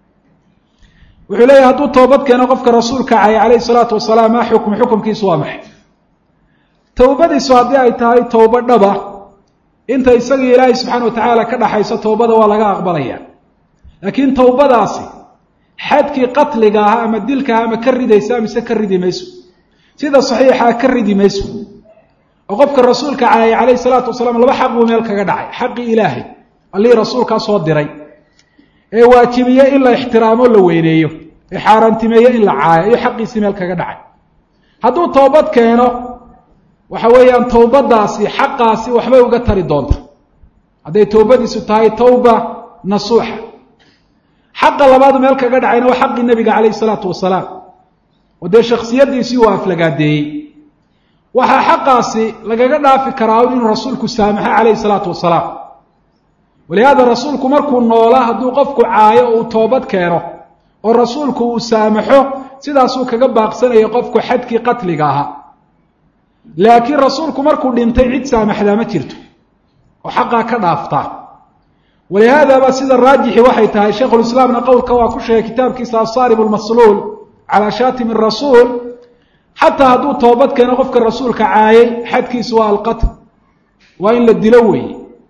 wuxuu leeyahay hadduu toobad keeno qofka rasuulka cayay calayhi salaatu wasalaam maa xukmu xukumkiisu waa maxay towbadiisu haddii ay tahay towba dhaba inta isagii ilaahay subxaana watacaala ka dhaxayso towbada waa laga aqbalaya laakiin towbadaasi xadkii qatliga ahaa ama dilka aha ama ka ridaysa mise ka ridi mayso sida saxiixa ka ridi mayso oo qofka rasuulka caayay calayhi salaatu wasalaam laba xaq buu meel kaga dhacay xaqii ilaahay allihii rasuulkaa soo diray ee waajibiye in la ixtiraamo la weyneeyo ee xaaraantimeeye in la caayo iyo xaqiisii meel kaga dhacay hadduu toobad keeno waxa weeyaan towbadaasi xaqaasi waxbay uga tari doonta hadday towbadiisu tahay towba nasuuxa xaqa labaadu meel kaga dhacayna waa xaqii nebiga calayhi salaatu wasalaam oo dee shaksiyadiisii uu aflagaadeeyey waxaa xaqaasi lagaga dhaafi karaa inuu rasuulku saamaxo calayhi salaatu wasalaam walihaada rasuulku markuu noolaa hadduu qofku caayo oo uu toobad keeno oo rasuulku uu saamaxo sidaasuu kaga baaqsanaya qofku xadkii qatliga ahaa laakiin rasuulku markuu dhintay cid saamaxdaa ma jirto oo xaqaa ka dhaaftaa walihaadaba sida raajixi waxay tahay shaykhulislaamna qowlka waa ku sheegay kitaabkiisa asaarib lmasluul calaa shaatimi rasuul xataa hadduu toobad keeno qofka rasuulka caayay xadkiisu waa alqatl waa in la dilo weeye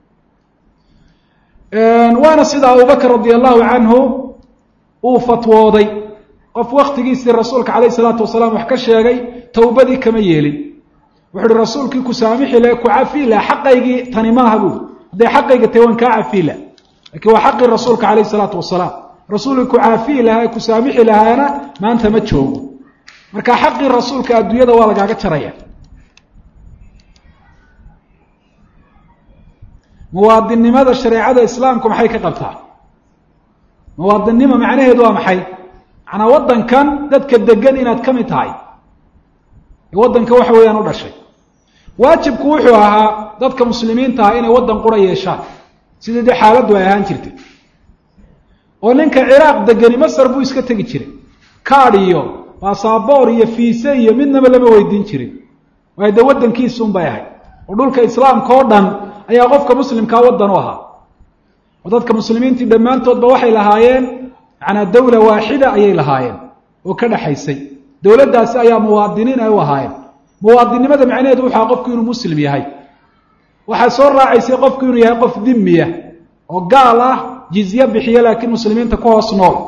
waana sida abubakr radi allahu canhu uu fatwooday qof waktigiisii rasuulka calayh salaatu wasalaam wax ka sheegay towbadii kama yeelin wuxu uhi rasuulkii ku saamixi laha ku cafi laha xaqaygii tani maaha buui hadday xaqayga tahy waan kaa cafi laha lakiin waa xaqii rasuulka calayh salaatu wasalaam rasuulkii ku caafiyi lahaa ee ku saamixi lahaana maanta ma joogo marka xaqii rasuulka adduunyada waa lagaaga jaraya muwaadinnimada shareecada islaamku maxay ka qabtaa muwaadinnimo macnaheedu waa maxay macnaa waddankan dadka degan inaad ka mid tahay waddanka waxa weeyaan u dhashay waajibku wuxuu ahaa dadka muslimiinta ah inay waddan qura yeeshaan sidii dee xaaladdu ay ahaan jirtay oo ninka ciraaq degani masar buu iska tegi jiray kaadh iyo baasaboor iyo fiise iyo midnaba lama weydiin jirin waayo dee waddankiisuun bay ahayd oo dhulka islaamka oo dhan ayaa qofka muslimkaa waddan u ahaa oo dadka muslimiintii dhammaantoodba waxay lahaayeen macnaa dawla waaxida ayay lahaayeen oo ka dhexaysay dowladdaasi ayaa muwaadiniin ay u ahaayeen muwaadinnimada macnaheedu wuxu aha qofku inuu muslim yahay waxaa soo raacaysay qofku inuu yahay qof dhimiya oo gaal ah jizye bixiya laakiin muslimiinta ku hoos nool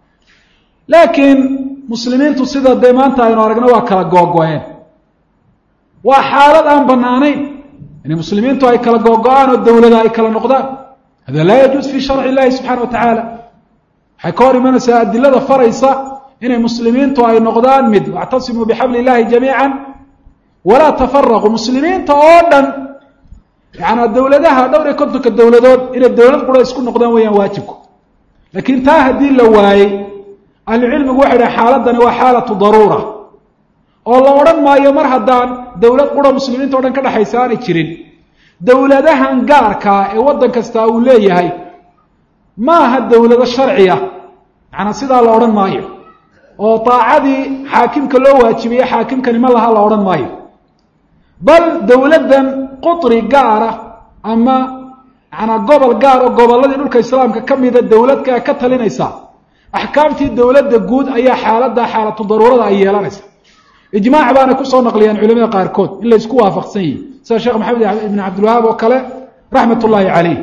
laakiin muslimiintu sida dee maanta aynu aragno waa kala googo-een waa xaalad aan bannaanayn in muslimiintu ay kala googo-aan oo dowlada ay kala noqdaan hada laa yajuuz fii sharci illahi subxana wa tacaala waxay ka hor imanaysaa adilada faraysa inay muslimiintu ay noqdaan mid wactasimuu bixabli illahi jamiican walaa tafaraquu muslimiinta oo dhan yacanaa dowladaha dhowr iyo kontonka dowladood inay dowlad qura isku noqdaan weeyaan waajibku laakiin taa haddii la waayey ahlucilmigu waxay dhahay xaaladani waa xaalatu daruura oo la odhan maayo mar haddaan dowlad qura muslimiinta o dhan ka dhexaysa aanay jirin dowladahan gaarkaa ee waddan kastaa uu leeyahay ma aha dowlado sharciya macanaa sidaa la odhan maayo oo daacadii xaakimka loo waajibiye xaakimkani ma laha la odhan maayo bal dowladdan qutri gaara ama macanaa gobol gaar oo gobolladii dhulka islaamka ka mida dowladka ka talinaysa axkaamtii dowladda guud ayaa xaaladda xaalatu daruurada ay yeelanaysa ijmaac baana kusoo naqliyaan culimada qaarkood in la isku waafaqsan yihi sida sheekh maxamed ibn cabdilwahaab oo kale raxmat ullaahi calayh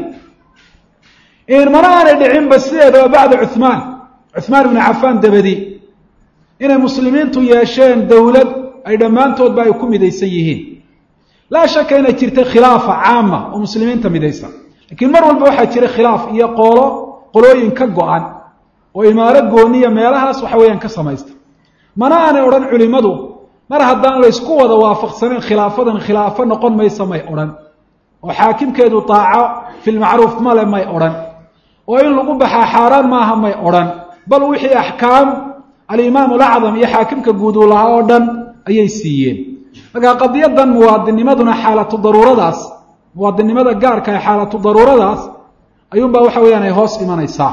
mana aanay dhicinba sideedaba bacda cuhmaan ibnu cafaan dabadi inay muslimiintu yeesheen dowlad ay dhammaantoodba ay ku midaysan yihiin laa shaka inay jirtay khilaafa caama oo muslimiinta midaysan laakiin mar walba waxaa jira khilaaf iyo qolooyin ka go-an oo imaaro gooniya meelahaas waxa weeyaan ka samaysta mana aanay odhan culimadu mar haddaan la ysku wada waafaqsanayn khilaafadan khilaafo noqon maysa may odhan oo xaakimkeedu daaco filmacruuf male may odhan oo in lagu baxaa xaaraan maaha may odhan bal wixii axkaam alimaam alacdam iyo xaakimka guud uu lahaa oo dhan ayay siiyeen markaa qadiyadan muwaadinimaduna xaalatu daruuradaas muwaadinimada gaarka ee xaalatu daruuradaas ayuunbaa waxa weeyaan ay hoos imanaysaa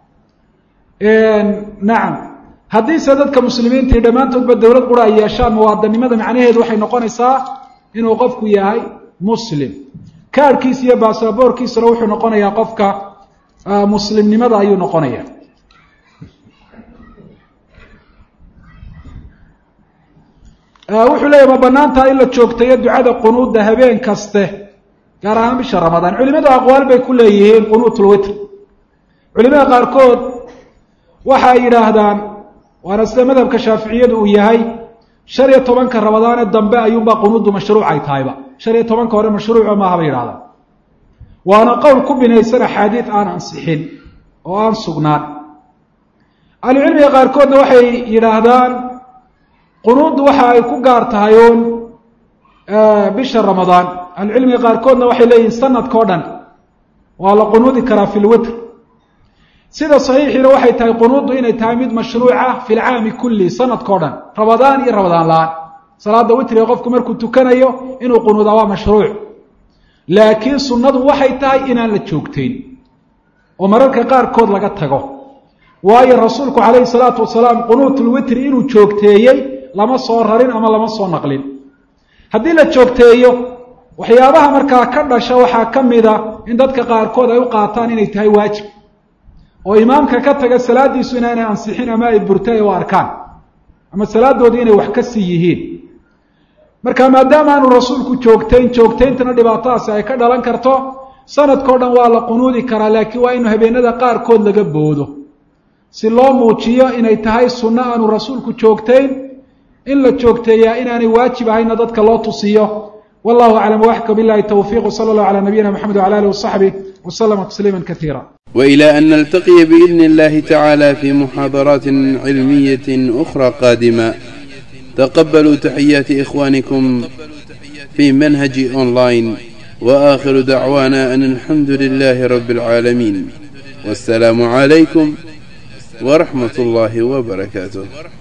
nacam haddiise dadka muslimiintii dhammaantoodba dowlad qura ay yeeshaan muwaadinimada macnaheedu waxay noqonaysaa inuu qofku yahay muslim kaarhkiisa iyo baasaboorkiisuna wuxuu noqonayaa qofka muslimnimada ayuu noqonaya wuxuu leeyahy ma banaan tahay in la joogtayo ducada qunuudda habeen kaste gaar ahaan bisha ramadaan culimadu aqwaal bay ku leeyihiin qunuutulwitr culimada qaarkood waxa ay yidhaahdaan waana sida madhabka shaaficiyadu uu yahay 15 ramadaane dambe ayuunbaa qunuuddu mashruuc ay tahayba 15 hore mashruuco maaha bay yidhahdaan waana qowl ku binaysan axaadiid aan ansixin oo aan sugnaan ahlucilmiga qaarkoodna waxay yidhaahdaan qunuuddu waxa ay ku gaar tahay uun bisha ramadaan ahlucilmiga qaarkoodna waxay leeyihin sanadkao dhan waa la qunuudi karaa fi lwitr sida saxiixiina waxay tahay qunuuddu inay tahay mid mashruuca fi lcaami kulli sanadkao dhan ramadaan iyo ramadaan la-aan salaada witriga qofku markuu tukanayo inuu qunuudaa waa mashruuc laakiin sunnadu waxay tahay inaan la joogtayn oo mararka qaarkood laga tago waayo rasuulku calayhi salaatu wasalaam qunuutulwitri inuu joogteeyey lama soo rarin ama lama soo naqlin haddii la joogteeyo waxyaabaha markaa ka dhasha waxaa ka mida in dadka qaarkood ay u qaataan inay tahay waajib oo imaamka ka taga salaadiisu inaanay ansixin ama ay burtay u arkaan ama salaadoodii inay wax ka sii yihiin marka maadaama aanu rasuulku joogtayntana dhibaatadaasi ay ka dhalan karto sanadkao dhan waa la qunuudi karaa laakiin waa inu habeenada qaarkood laga boodo si loo muujiyo inay tahay sunno aanu rasuulku joogtayn in la joogteeyaa inaanay waajib ahayna dadka loo tusiyo wallahu aclam waxka billahi tawfiiq sala allahu calaa nabiyina maxamed wcala alihi wasaxbih waslama tasliima kaiira وإلى أن نلتقي بإذن الله تعالى في محاضرات علمية أخرى قادمة تقبلوا تحيات إخوانكم في منهج أونلاين وآخر دعوانا أن الحمد لله رب العالمين والسلام عليكم ورحمة الله وبركاته.